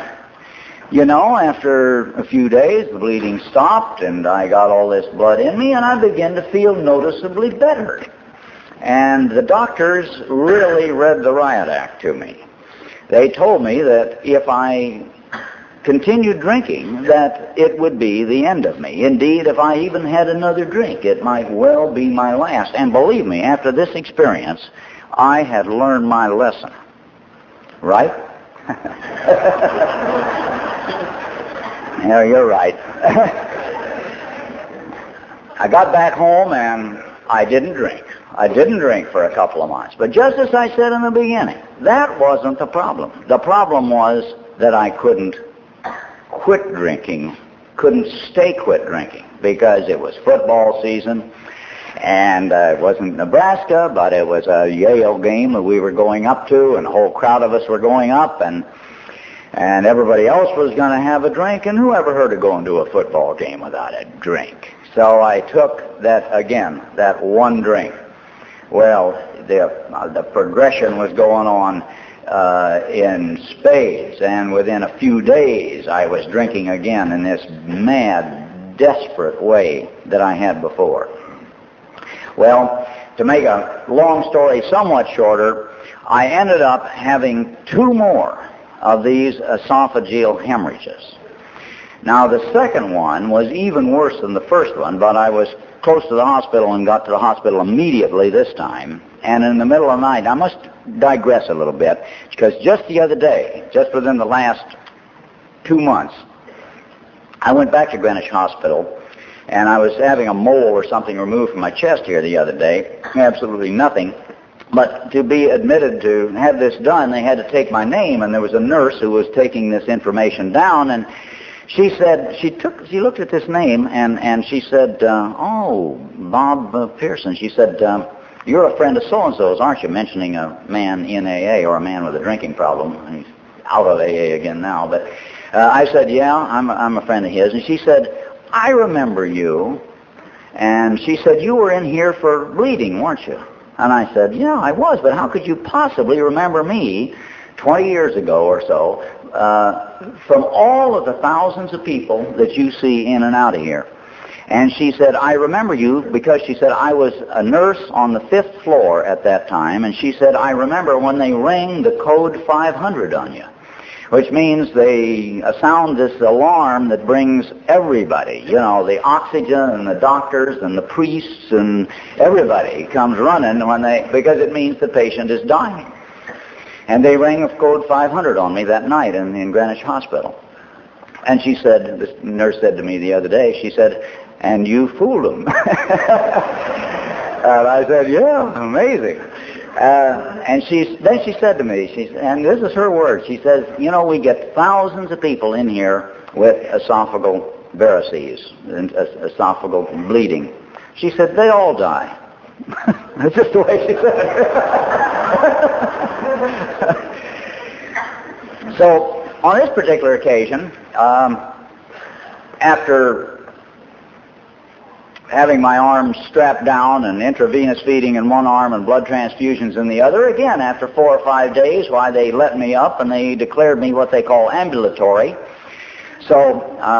after a few days, the bleeding stopped, and I got all this blood in me, and I began to feel noticeably better. And the doctors really read the riot act to me. They told me that if I continued drinking, that it would be the end of me. Indeed, if I even had another drink, it might well be my last. And believe me, after this experience, I had learned my lesson. Right? Yeah, you're right. I got back home and I didn't drink. I didn't drink for a couple of months. But just as I said in the beginning, that wasn't the problem. The problem was that I couldn't quit drinking, couldn't stay quit drinking, because it was football season, and it wasn't Nebraska, but it was a Yale game that we were going up to, and a whole crowd of us were going up, and everybody else was going to have a drink, and who ever heard of going to a football game without a drink? So I took that one drink. Well, the progression was going on in spades, and within a few days I was drinking again in this mad, desperate way that I had before. Well, to make a long story somewhat shorter, I ended up having 2 more of these esophageal hemorrhages. Now, the second one was even worse than the first one, but I was close to the hospital and got to the hospital immediately this time. And in the middle of the night, I must digress a little bit, because just the other day, just within the last 2 months, I went back to Greenwich Hospital, and I was having a mole or something removed from my chest here the other day. Absolutely nothing. But to be admitted to have this done, they had to take my name, and there was a nurse who was taking this information down, and she said, she looked at this name, and she said, oh, Bob Pearson. She said, you're a friend of so-and-so's, aren't you? Mentioning a man in AA, or a man with a drinking problem. He's out of AA again now. But I said, yeah, I'm a friend of his. And she said, I remember you. And she said, you were in here for bleeding, weren't you? And I said, yeah, I was, but how could you possibly remember me 20 years ago or so, from all of the thousands of people that you see in and out of here? And she said, I remember you because, she said, I was a nurse on the 5th floor at that time, and she said, I remember when they rang the code 500 on you, which means they sound this alarm that brings everybody, the oxygen and the doctors and the priests and everybody comes running because it means the patient is dying. And they rang code 500 on me that night in Greenwich Hospital. And she said, this nurse said to me the other day, she said, and you fooled them. And I said, yeah, amazing. And then she said to me, and this is her word, she says, we get thousands of people in here with esophageal varices, esophageal bleeding. She said, they all die. That's just the way she said it. So, on this particular occasion, after having my arms strapped down and intravenous feeding in one arm and blood transfusions in the other, again, after 4 or 5 days, why, they let me up and they declared me what they call ambulatory. So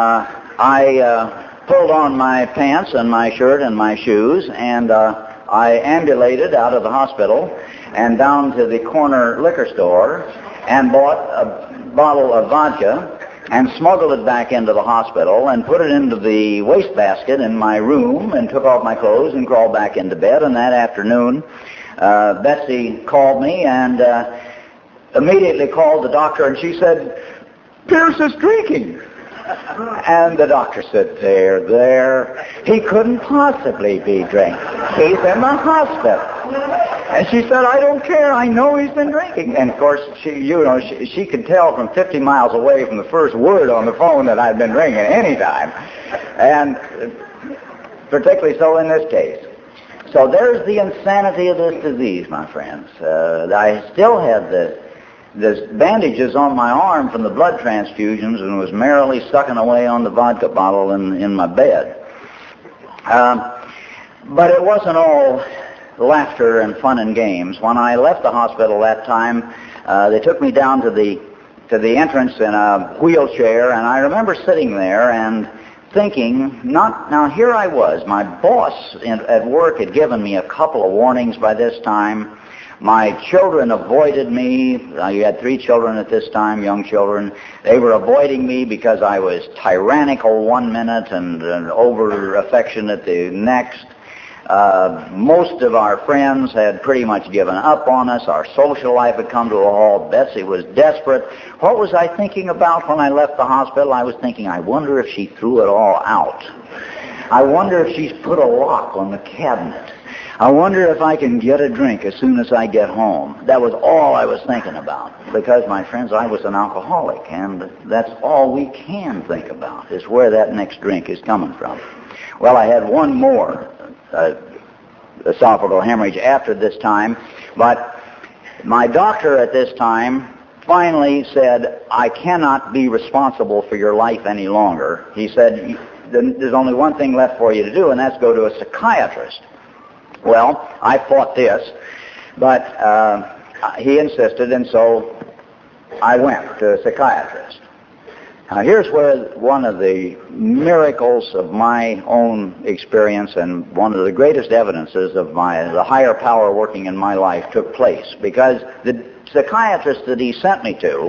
I pulled on my pants and my shirt and my shoes, and I ambulated out of the hospital and down to the corner liquor store and bought a bottle of vodka and smuggled it back into the hospital and put it into the wastebasket in my room and took off my clothes and crawled back into bed. And that afternoon, Betsy called me and immediately called the doctor, and she said, "Pierce is drinking." And the doctor said, there. He couldn't possibly be drinking. He's in the hospital. And she said, "I don't care. I know he's been drinking." And of course, she could tell from 50 miles away from the first word on the phone that I'd been drinking any time. And particularly so in this case. So there's the insanity of this disease, my friends. I still had the bandages on my arm from the blood transfusions and was merrily sucking away on the vodka bottle in my bed. But it wasn't all laughter and fun and games. When I left the hospital that time, they took me down to the entrance in a wheelchair, and I remember sitting there and thinking, now here I was. My boss at work had given me a couple of warnings by this time. My children avoided me. You had 3 children at this time, young children. They were avoiding me because I was tyrannical one minute and over-affectionate the next. Most of our friends had pretty much given up on us. Our social life had come to a halt. Betsy was desperate. What was I thinking about when I left the hospital? I was thinking, I wonder if she threw it all out. I wonder if she's put a lock on the cabinet. I wonder if I can get a drink as soon as I get home. That was all I was thinking about. Because, my friends, I was an alcoholic, and that's all we can think about, is where that next drink is coming from. Well, I had one more esophageal hemorrhage after this time, but my doctor at this time finally said, "I cannot be responsible for your life any longer." He said, "There's only one thing left for you to do, and that's go to a psychiatrist." Well, I fought this, but he insisted, and so I went to a psychiatrist. Now, here's where one of the miracles of my own experience and one of the greatest evidences of the higher power working in my life took place, because the psychiatrist that he sent me to,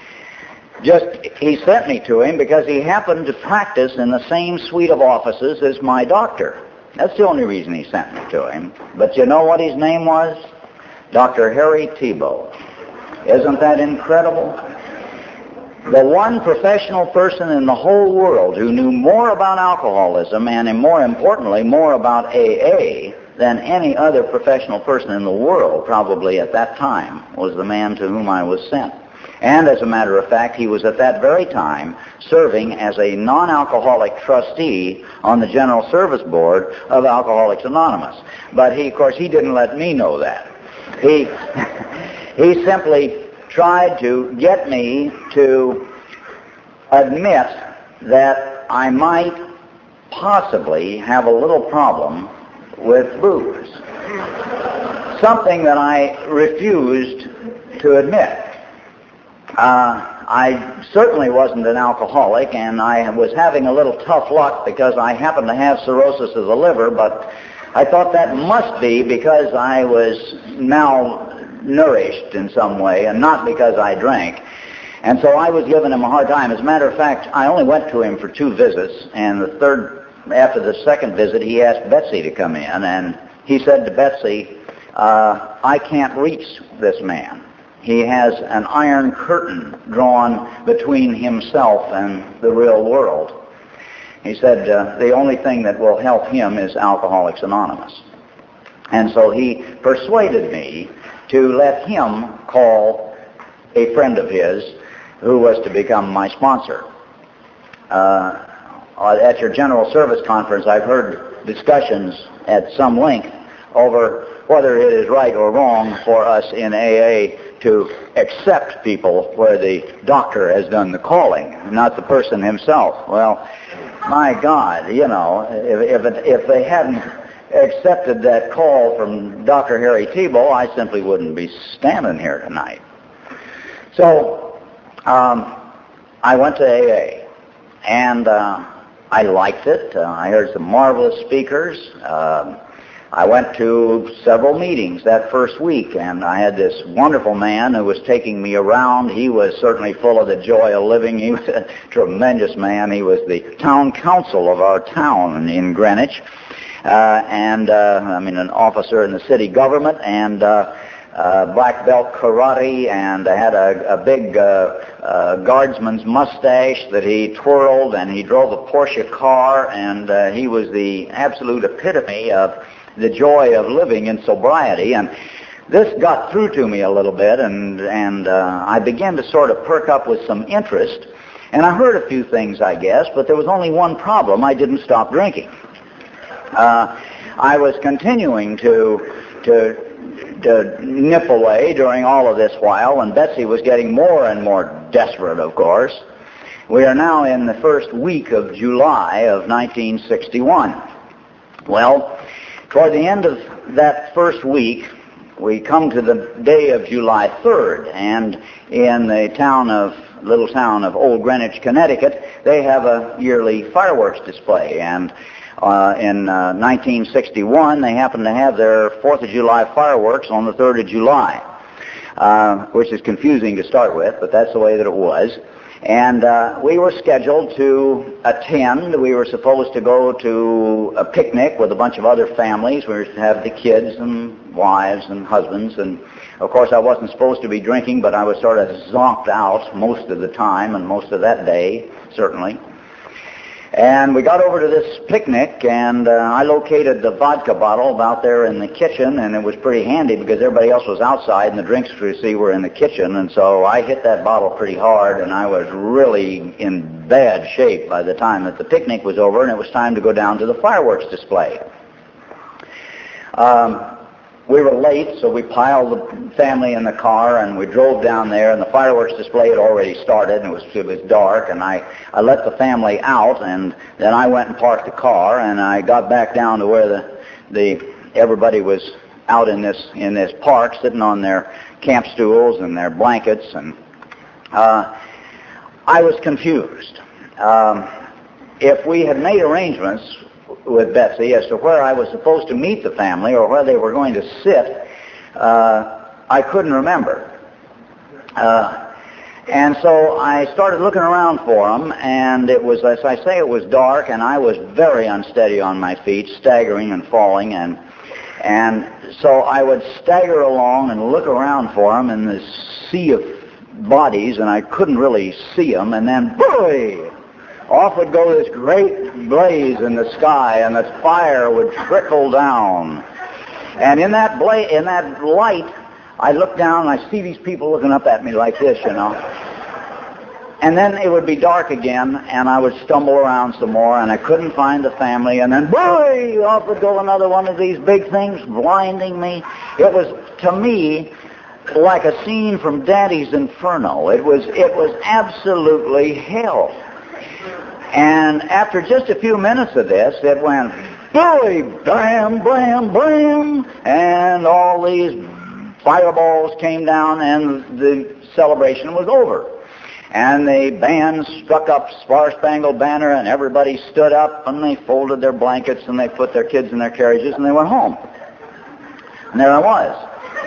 he sent me to him because he happened to practice in the same suite of offices as my doctor. That's the only reason he sent me to him. But you know what his name was? Dr. Harry Tiebout. Isn't that incredible? The one professional person in the whole world who knew more about alcoholism and, more importantly, more about AA than any other professional person in the world probably at that time was the man to whom I was sent. And as a matter of fact, he was at that very time serving as a non-alcoholic trustee on the General Service Board of Alcoholics Anonymous. But he didn't let me know that. He simply tried to get me to admit that I might possibly have a little problem with booze. Something that I refused to admit. I certainly wasn't an alcoholic, and I was having a little tough luck because I happened to have cirrhosis of the liver, but I thought that must be because I was malnourished in some way and not because I drank. And so I was giving him a hard time. As a matter of fact, I only went to him for 2 visits, and after the second visit, he asked Betsy to come in, and he said to Betsy, "I can't reach this man. He has an iron curtain drawn between himself and the real world." He said, "The only thing that will help him is Alcoholics Anonymous." And so he persuaded me to let him call a friend of his who was to become my sponsor. At your General Service Conference, I've heard discussions at some length over whether it is right or wrong for us in AA to accept people where the doctor has done the calling, not the person himself. Well, my God, if they hadn't accepted that call from Dr. Harry Tiebout, I simply wouldn't be standing here tonight. So I went to AA, and I liked it. I heard some marvelous speakers. I went to several meetings that first week, and I had this wonderful man who was taking me around. He was certainly full of the joy of living. He was a tremendous man. He was the town council of our town in Greenwich, an officer in the city government, and black belt karate, and had a big guardsman's mustache that he twirled, and he drove a Porsche car, and he was the absolute epitome of the joy of living in sobriety. And this got through to me a little bit, and I began to sort of perk up with some interest. And I heard a few things, I guess, but there was only one problem. I didn't stop drinking. I was continuing to nip away during all of this while, and Betsy was getting more and more desperate, of course. We are now in the first week of July of 1961. Well, toward the end of that first week, we come to the day of July 3rd, and in the little town of Old Greenwich, Connecticut, they have a yearly fireworks display, and in 1961, they happened to have their 4th of July fireworks on the 3rd of July, which is confusing to start with, but that's the way that it was. And we were scheduled to attend. We were supposed to go to a picnic with a bunch of other families. We were to have the kids and wives and husbands. And, of course, I wasn't supposed to be drinking, but I was sort of zonked out most of the time and most of that day, certainly. And we got over to this picnic, and I located the vodka bottle out there in the kitchen, and it was pretty handy because everybody else was outside, and the drinks, you see, were in the kitchen. And so I hit that bottle pretty hard, and I was really in bad shape by the time that the picnic was over, and it was time to go down to the fireworks display. We were late, so we piled the family in the car, and we drove down there, and the fireworks display had already started, and it was dark, and I let the family out, and then I went and parked the car, and I got back down to where everybody was out in this park, sitting on their camp stools and their blankets, and I was confused. If we had made arrangements with Betsy as to where I was supposed to meet the family or where they were going to sit, I couldn't remember. And so I started looking around for them, and it was, as I say, it was dark, and I was very unsteady on my feet, staggering and falling, and so I would stagger along and look around for them in this sea of bodies, and I couldn't really see them, and then, boy! Off would go this great blaze in the sky, and the fire would trickle down. And in that light, I look down, and I see these people looking up at me like this, you know. And then it would be dark again, and I would stumble around some more, and I couldn't find the family, and then, boy, off would go another one of these big things, blinding me. It was, to me, like a scene from Dante's Inferno. It was absolutely hell. And after just a few minutes of this, it went, boy, blam, blam, blam, and all these fireballs came down, and the celebration was over. And the band struck up Star Spangled Banner, and everybody stood up, and they folded their blankets, and they put their kids in their carriages, and they went home. And there I was.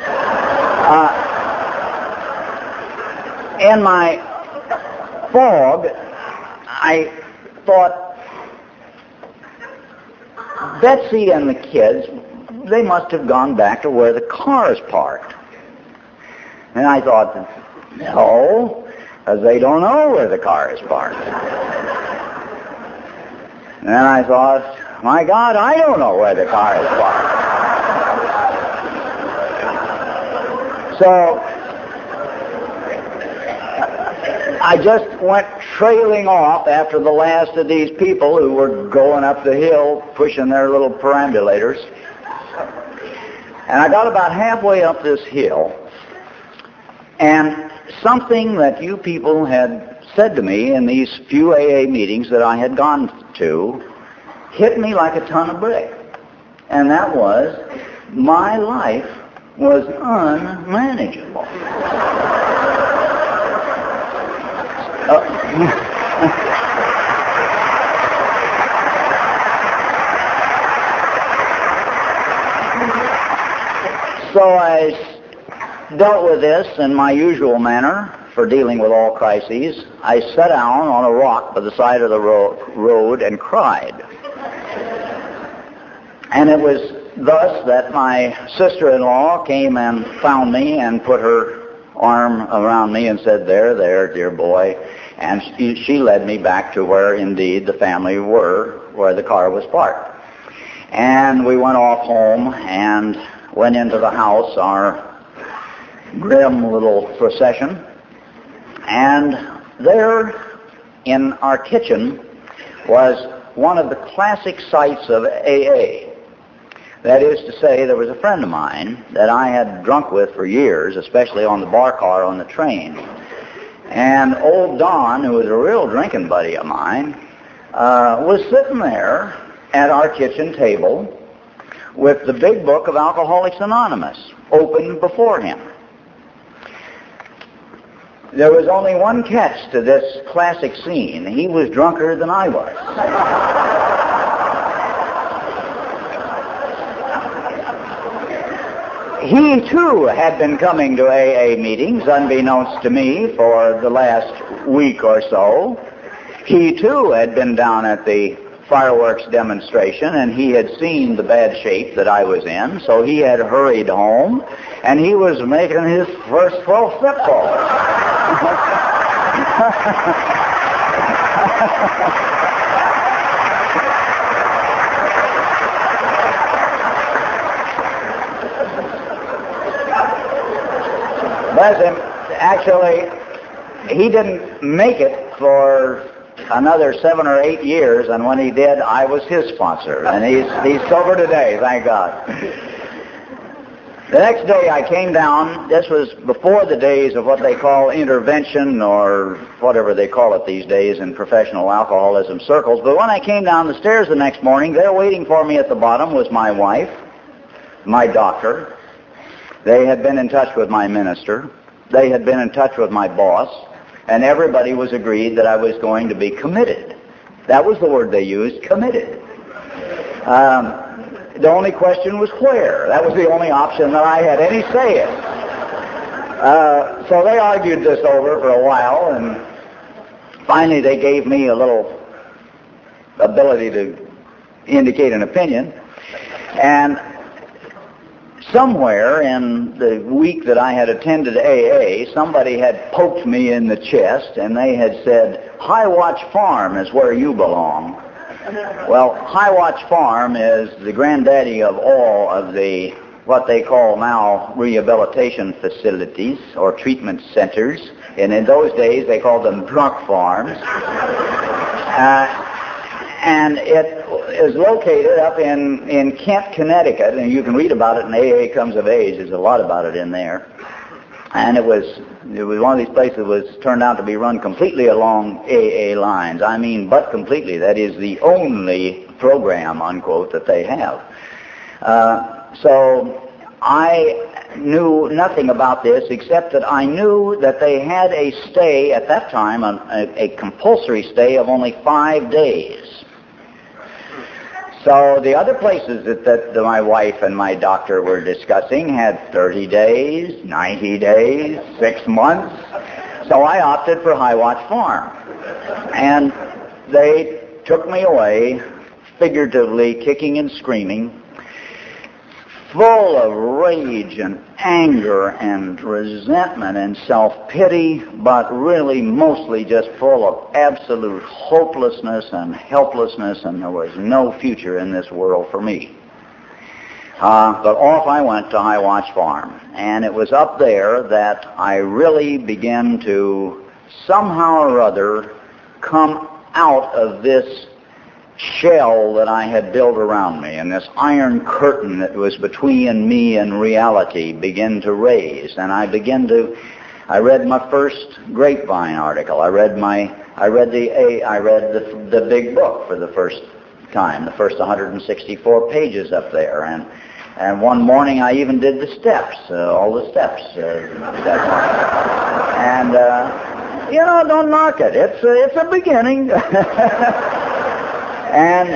In my fog, I thought, Betsy and the kids, they must have gone back to where the car is parked. And I thought, no, because they don't know where the car is parked. And then I thought, my God, I don't know where the car is parked. So I just went trailing off after the last of these people who were going up the hill, pushing their little perambulators. And I got about halfway up this hill, and something that you people had said to me in these few AA meetings that I had gone to hit me like a ton of brick. And that was, my life was unmanageable. So I dealt with this in my usual manner for dealing with all crises. I sat down on a rock by the side of the road and cried. And it was thus that my sister-in-law came and found me and put her arm around me and said, there, dear boy. And she led me back to where, indeed, the family were, where the car was parked. And we went off home and went into the house, our grim little procession. And there in our kitchen was one of the classic sights of AA. That is to say, there was a friend of mine that I had drunk with for years, especially on the bar car on the train. And old Don, who was a real drinking buddy of mine, was sitting there at our kitchen table with the big book of Alcoholics Anonymous open before him. There was only one catch to this classic scene. He was drunker than I was. He, too, had been coming to AA meetings, unbeknownst to me, for the last week or so. He, too, had been down at the fireworks demonstration, and he had seen the bad shape that I was in, so he had hurried home, and he was making his first full sipful. Bless him. Actually, he didn't make it for another 7 or 8 years, and when he did, I was his sponsor, and he's sober today, thank God. The next day I came down. This was before the days of what they call intervention, or whatever they call it these days in professional alcoholism circles. But when I came down the stairs the next morning, there waiting for me at the bottom was my wife, my doctor. They had been in touch with my minister. They had been in touch with my boss. And everybody was agreed that I was going to be committed. That was the word they used, committed. The only question was where. That was the only option that I had any say in. So they argued this over for a while, and finally they gave me a little ability to indicate an opinion. And somewhere in the week that I had attended AA, somebody had poked me in the chest, and they had said, High Watch Farm is where you belong. Well, High Watch Farm is the granddaddy of all of the, what they call now, rehabilitation facilities or treatment centers. And in those days, they called them drunk farms. And it is located up in Kent, Connecticut, and you can read about it in AA Comes of Age. There's a lot about it in there. And it was one of these places that was turned out to be run completely along AA lines. I mean, but completely. That is the only program, unquote, that they have. So I knew nothing about this except that I knew that they had a stay at that time, a compulsory stay of only 5 days. So the other places that my wife and my doctor were discussing had 30 days, 90 days, 6 months. So I opted for High Watch Farm. And they took me away, figuratively kicking and screaming, full of rage and anger and resentment and self-pity, but really mostly just full of absolute hopelessness and helplessness, and there was no future in this world for me. But off I went to High Watch Farm, and it was up there that I really began to somehow or other come out of this shell that I had built around me, and this iron curtain that was between me and reality began to raise. And I read my first Grapevine article. I read the big book for the first time, the first 164 pages up there, and one morning I even did the steps, all the steps that morning. And don't knock it. It's a beginning. And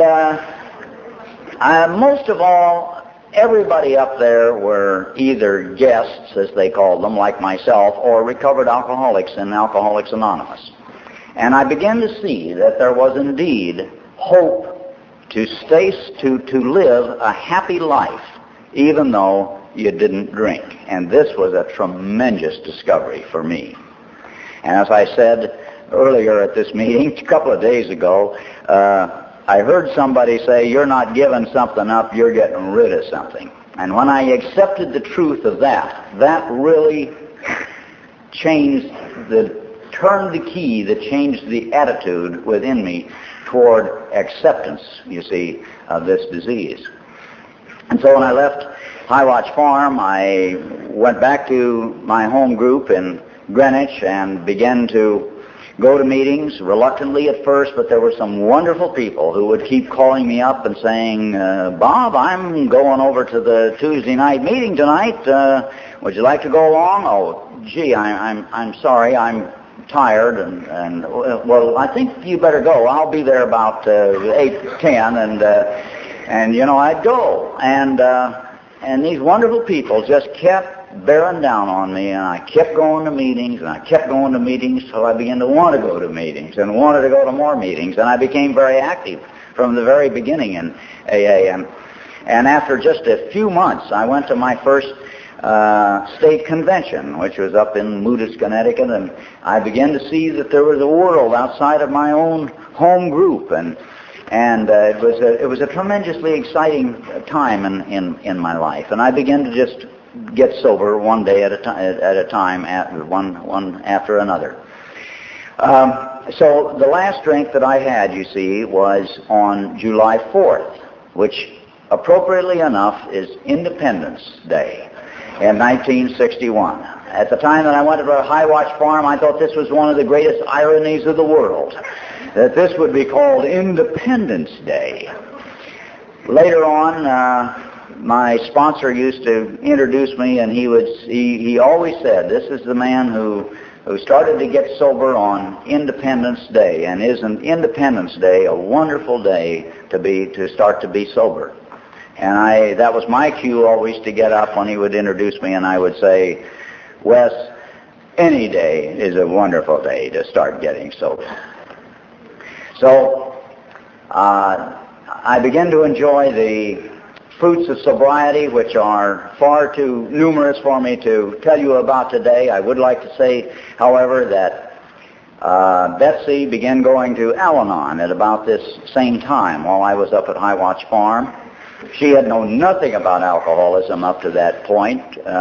most of all, everybody up there were either guests, as they called them, like myself, or recovered alcoholics in Alcoholics Anonymous. And I began to see that there was indeed hope to live a happy life, even though you didn't drink. And this was a tremendous discovery for me. And as I said earlier at this meeting, a couple of days ago, I heard somebody say, "You're not giving something up, you're getting rid of something." And when I accepted the truth of that, that really turned the key that changed the attitude within me toward acceptance, you see, of this disease. And so when I left High Watch Farm, I went back to my home group in Greenwich and began to go to meetings, reluctantly at first, but there were some wonderful people who would keep calling me up and saying, "Bob, I'm going over to the Tuesday night meeting tonight. Would you like to go along?" "Oh, gee, I'm sorry, I'm tired, and well, I think you better go. I'll be there about 8:10, and you know, I'd go, and these wonderful people just kept bearing down on me, and I kept going to meetings, and I kept going to meetings till I began to want to go to meetings, and wanted to go to more meetings, and I became very active from the very beginning in AA, and after just a few months, I went to my first state convention, which was up in Moodus, Connecticut, and I began to see that there was a world outside of my own home group, and it was a tremendously exciting time in my life, and I began to just get sober one day at a time, one after another. So the last drink that I had, you see, was on July 4th, which appropriately enough is Independence Day in 1961. At the time that I went to the High Watch Farm, I thought this was one of the greatest ironies of the world, that this would be called Independence Day. Later on, my sponsor used to introduce me, and he always said, "This is the man who started to get sober on Independence Day, and isn't Independence Day a wonderful day to start to be sober?" And that was my cue always to get up when he would introduce me, and I would say, "Wes, any day is a wonderful day to start getting sober." So I began to enjoy the fruits of sobriety, which are far too numerous for me to tell you about today. I would like to say, however, that Betsy began going to Al-Anon at about this same time while I was up at High Watch Farm. She had known nothing about alcoholism up to that point.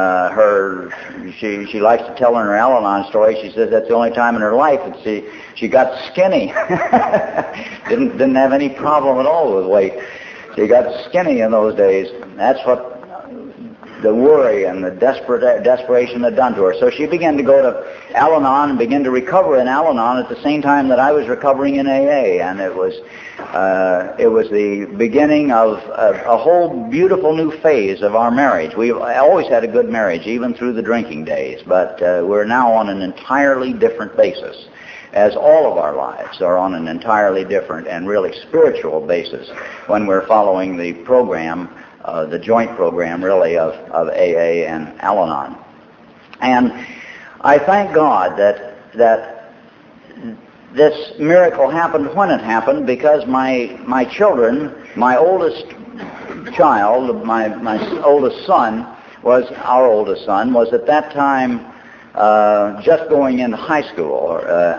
She likes to tell in her Al-Anon story. She says that's the only time in her life that she got skinny. Didn't have any problem at all with weight. She got skinny in those days. That's what the worry and the desperation had done to her. So she began to go to Al-Anon and begin to recover in Al-Anon at the same time that I was recovering in AA, and it was the beginning of a whole beautiful new phase of our marriage. We always had a good marriage, even through the drinking days, but we're now on an entirely different basis, as all of our lives are on an entirely different and really spiritual basis when we're following the program, the joint program, really, of AA and Al-Anon. And I thank God that this miracle happened when it happened, because my children, my oldest child, my oldest son, our oldest son, was at that time just going into high school,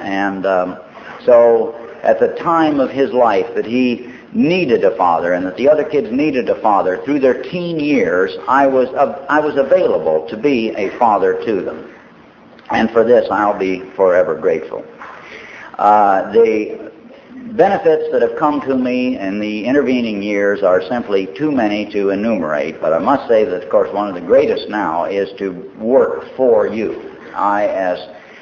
so at the time of his life that he needed a father and that the other kids needed a father through their teen years, I was available to be a father to them, and for this I'll be forever grateful. The benefits that have come to me in the intervening years are simply too many to enumerate, but I must say that, of course, one of the greatest now is to work for you. I, as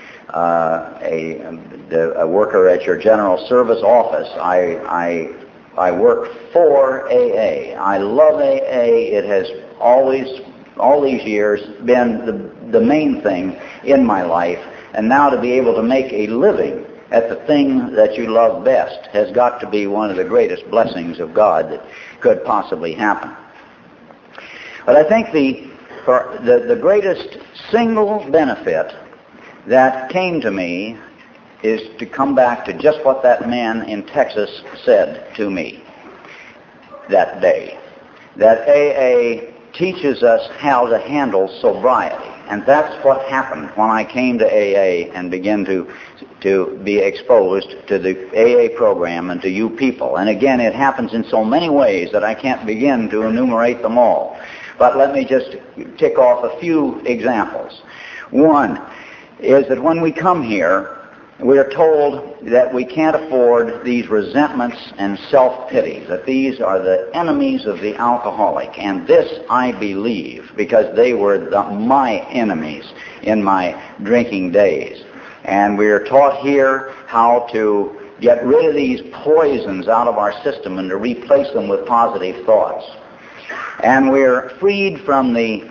a worker at your General Service Office, I work for AA. I love AA. It has always, all these years, been the main thing in my life, and now to be able to make a living at the thing that you love best has got to be one of the greatest blessings of God that could possibly happen. But I think the greatest single benefit that came to me is to come back to just what that man in Texas said to me. that day that AA teaches us how to handle sobriety. And that's what happened when I came to AA and began to be exposed to the AA program and to you people. And again, it happens in so many ways that I can't begin to enumerate them all. But let me just tick off a few examples. One is that when we come here, we are told that we can't afford these resentments and self-pity, that these are the enemies of the alcoholic. And this I believe because they were my enemies in my drinking days. And we are taught here how to get rid of these poisons out of our system and to replace them with positive thoughts. And we're freed from the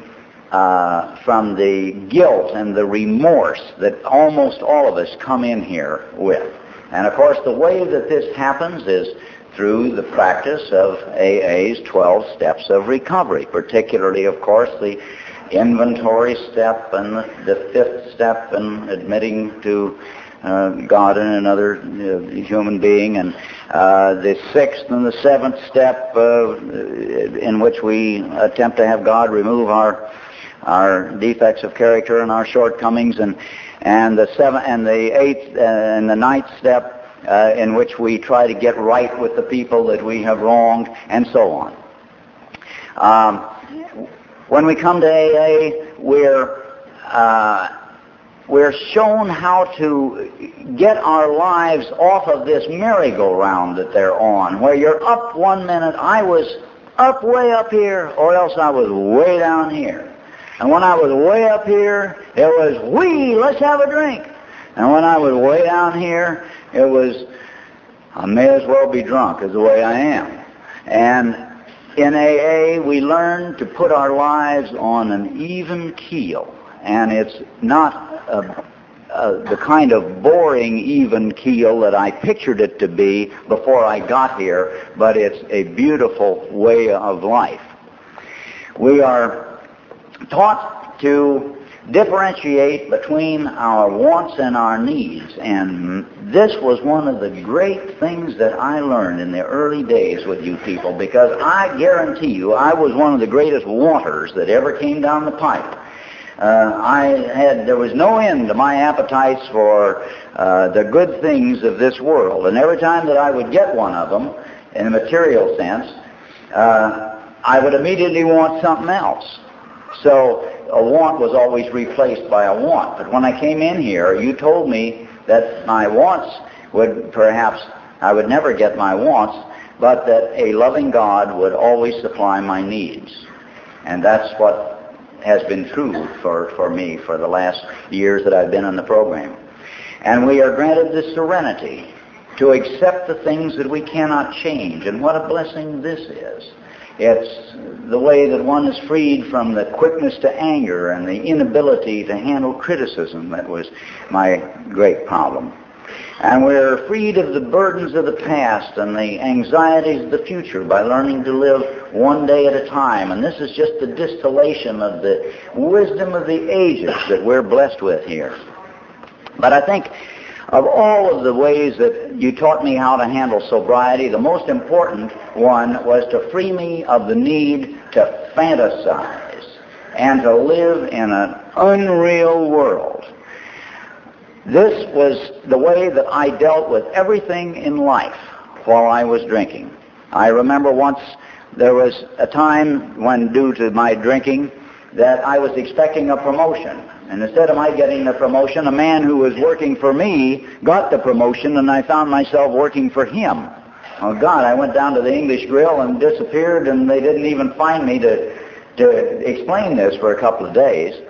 guilt and the remorse that almost all of us come in here with. And of course, the way that this happens is through the practice of AA's 12 steps of recovery, particularly, of course, the inventory step and the fifth step and admitting to God and another human being, and the sixth and the seventh step in which we attempt to have God remove our defects of character and our shortcomings, and the seventh and the eighth and the ninth step in which we try to get right with the people that we have wronged, and so on. When we come to AA, we're shown how to get our lives off of this merry-go-round that they're on, where you're up one minute, I was up way up here, or else I was way down here. And when I was way up here, it was, let's have a drink. And when I was way down here, it was, I may as well be drunk as the way I am. And in AA, we learn to put our lives on an even keel. And it's not the kind of boring even keel that I pictured it to be before I got here, but it's a beautiful way of life. We are taught to differentiate between our wants and our needs, and this was one of the great things that I learned in the early days with you people, because I guarantee you I was one of the greatest wanters that ever came down the pipe. There was no end to my appetites for the good things of this world, and every time that I would get one of them, in a material sense, I would immediately want something else. So a want was always replaced by a want. But when I came in here, you told me that my wants I would never get my wants, but that a loving God would always supply my needs. And that's what has been true for me for the last years that I've been in the program. And we are granted the serenity to accept the things that we cannot change. And what a blessing this is. It's the way that one is freed from the quickness to anger and the inability to handle criticism that was my great problem. And we're freed of the burdens of the past and the anxieties of the future by learning to live one day at a time. And this is just the distillation of the wisdom of the ages that we're blessed with here. But I think of all of the ways that you taught me how to handle sobriety, the most important one was to free me of the need to fantasize and to live in an unreal world. This was the way that I dealt with everything in life while I was drinking. I remember once there was a time when, due to my drinking, that I was expecting a promotion. And instead of my getting the promotion, a man who was working for me got the promotion, and I found myself working for him. Oh, God, I went down to the English Grill and disappeared, and they didn't even find me to explain this for a couple of days.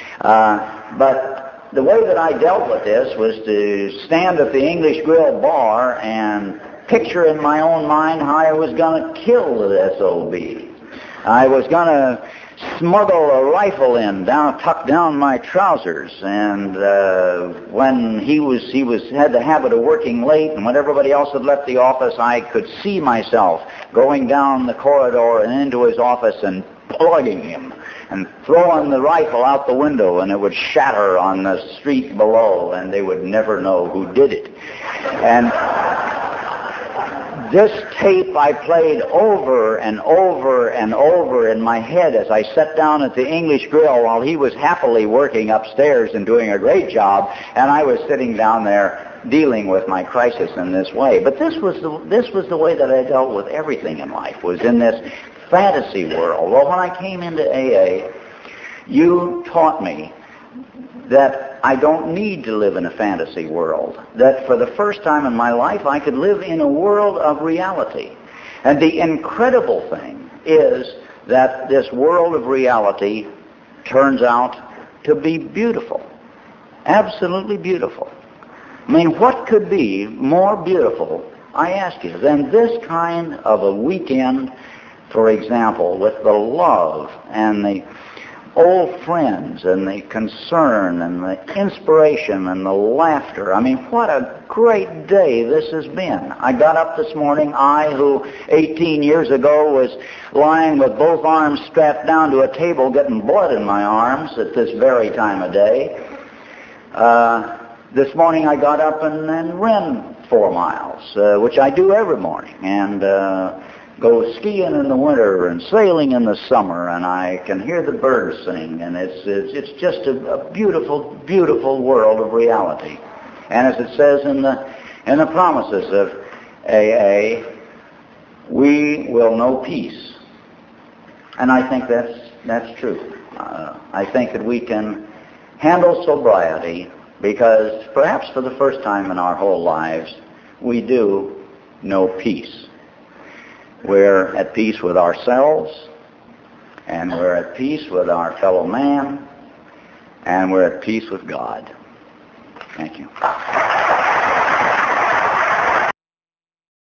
But the way that I dealt with this was to stand at the English Grill bar and picture in my own mind how I was going to kill the SOB. I was going to smuggle a rifle tucked down my trousers, and when he had the habit of working late, and when everybody else had left the office, I could see myself going down the corridor and into his office and plugging him and throwing the rifle out the window, and it would shatter on the street below, and they would never know who did it. And This tape I played over and over and over in my head as I sat down at the English Grill while he was happily working upstairs and doing a great job, and I was sitting down there dealing with my crisis in this way. But this was the way that I dealt with everything in life, was in this fantasy world. Well, when I came into AA, you taught me that I don't need to live in a fantasy world, that for the first time in my life I could live in a world of reality. And the incredible thing is that this world of reality turns out to be beautiful, absolutely beautiful. I mean, what could be more beautiful, I ask you, than this kind of a weekend, for example, with the love and the old friends and the concern and the inspiration and the laughter. I mean, what a great day this has been. I got up this morning, I who 18 years ago was lying with both arms strapped down to a table getting blood in my arms at this very time of day. This morning I got up and ran 4 miles, which I do every morning, and go skiing in the winter and sailing in the summer, and I can hear the birds sing, and it's just a beautiful, beautiful world of reality. And as it says in the promises of AA, we will know peace. And I think that's true. I think that we can handle sobriety because perhaps for the first time in our whole lives, we do know peace. We're at peace with ourselves, and we're at peace with our fellow man, and we're at peace with God. Thank you.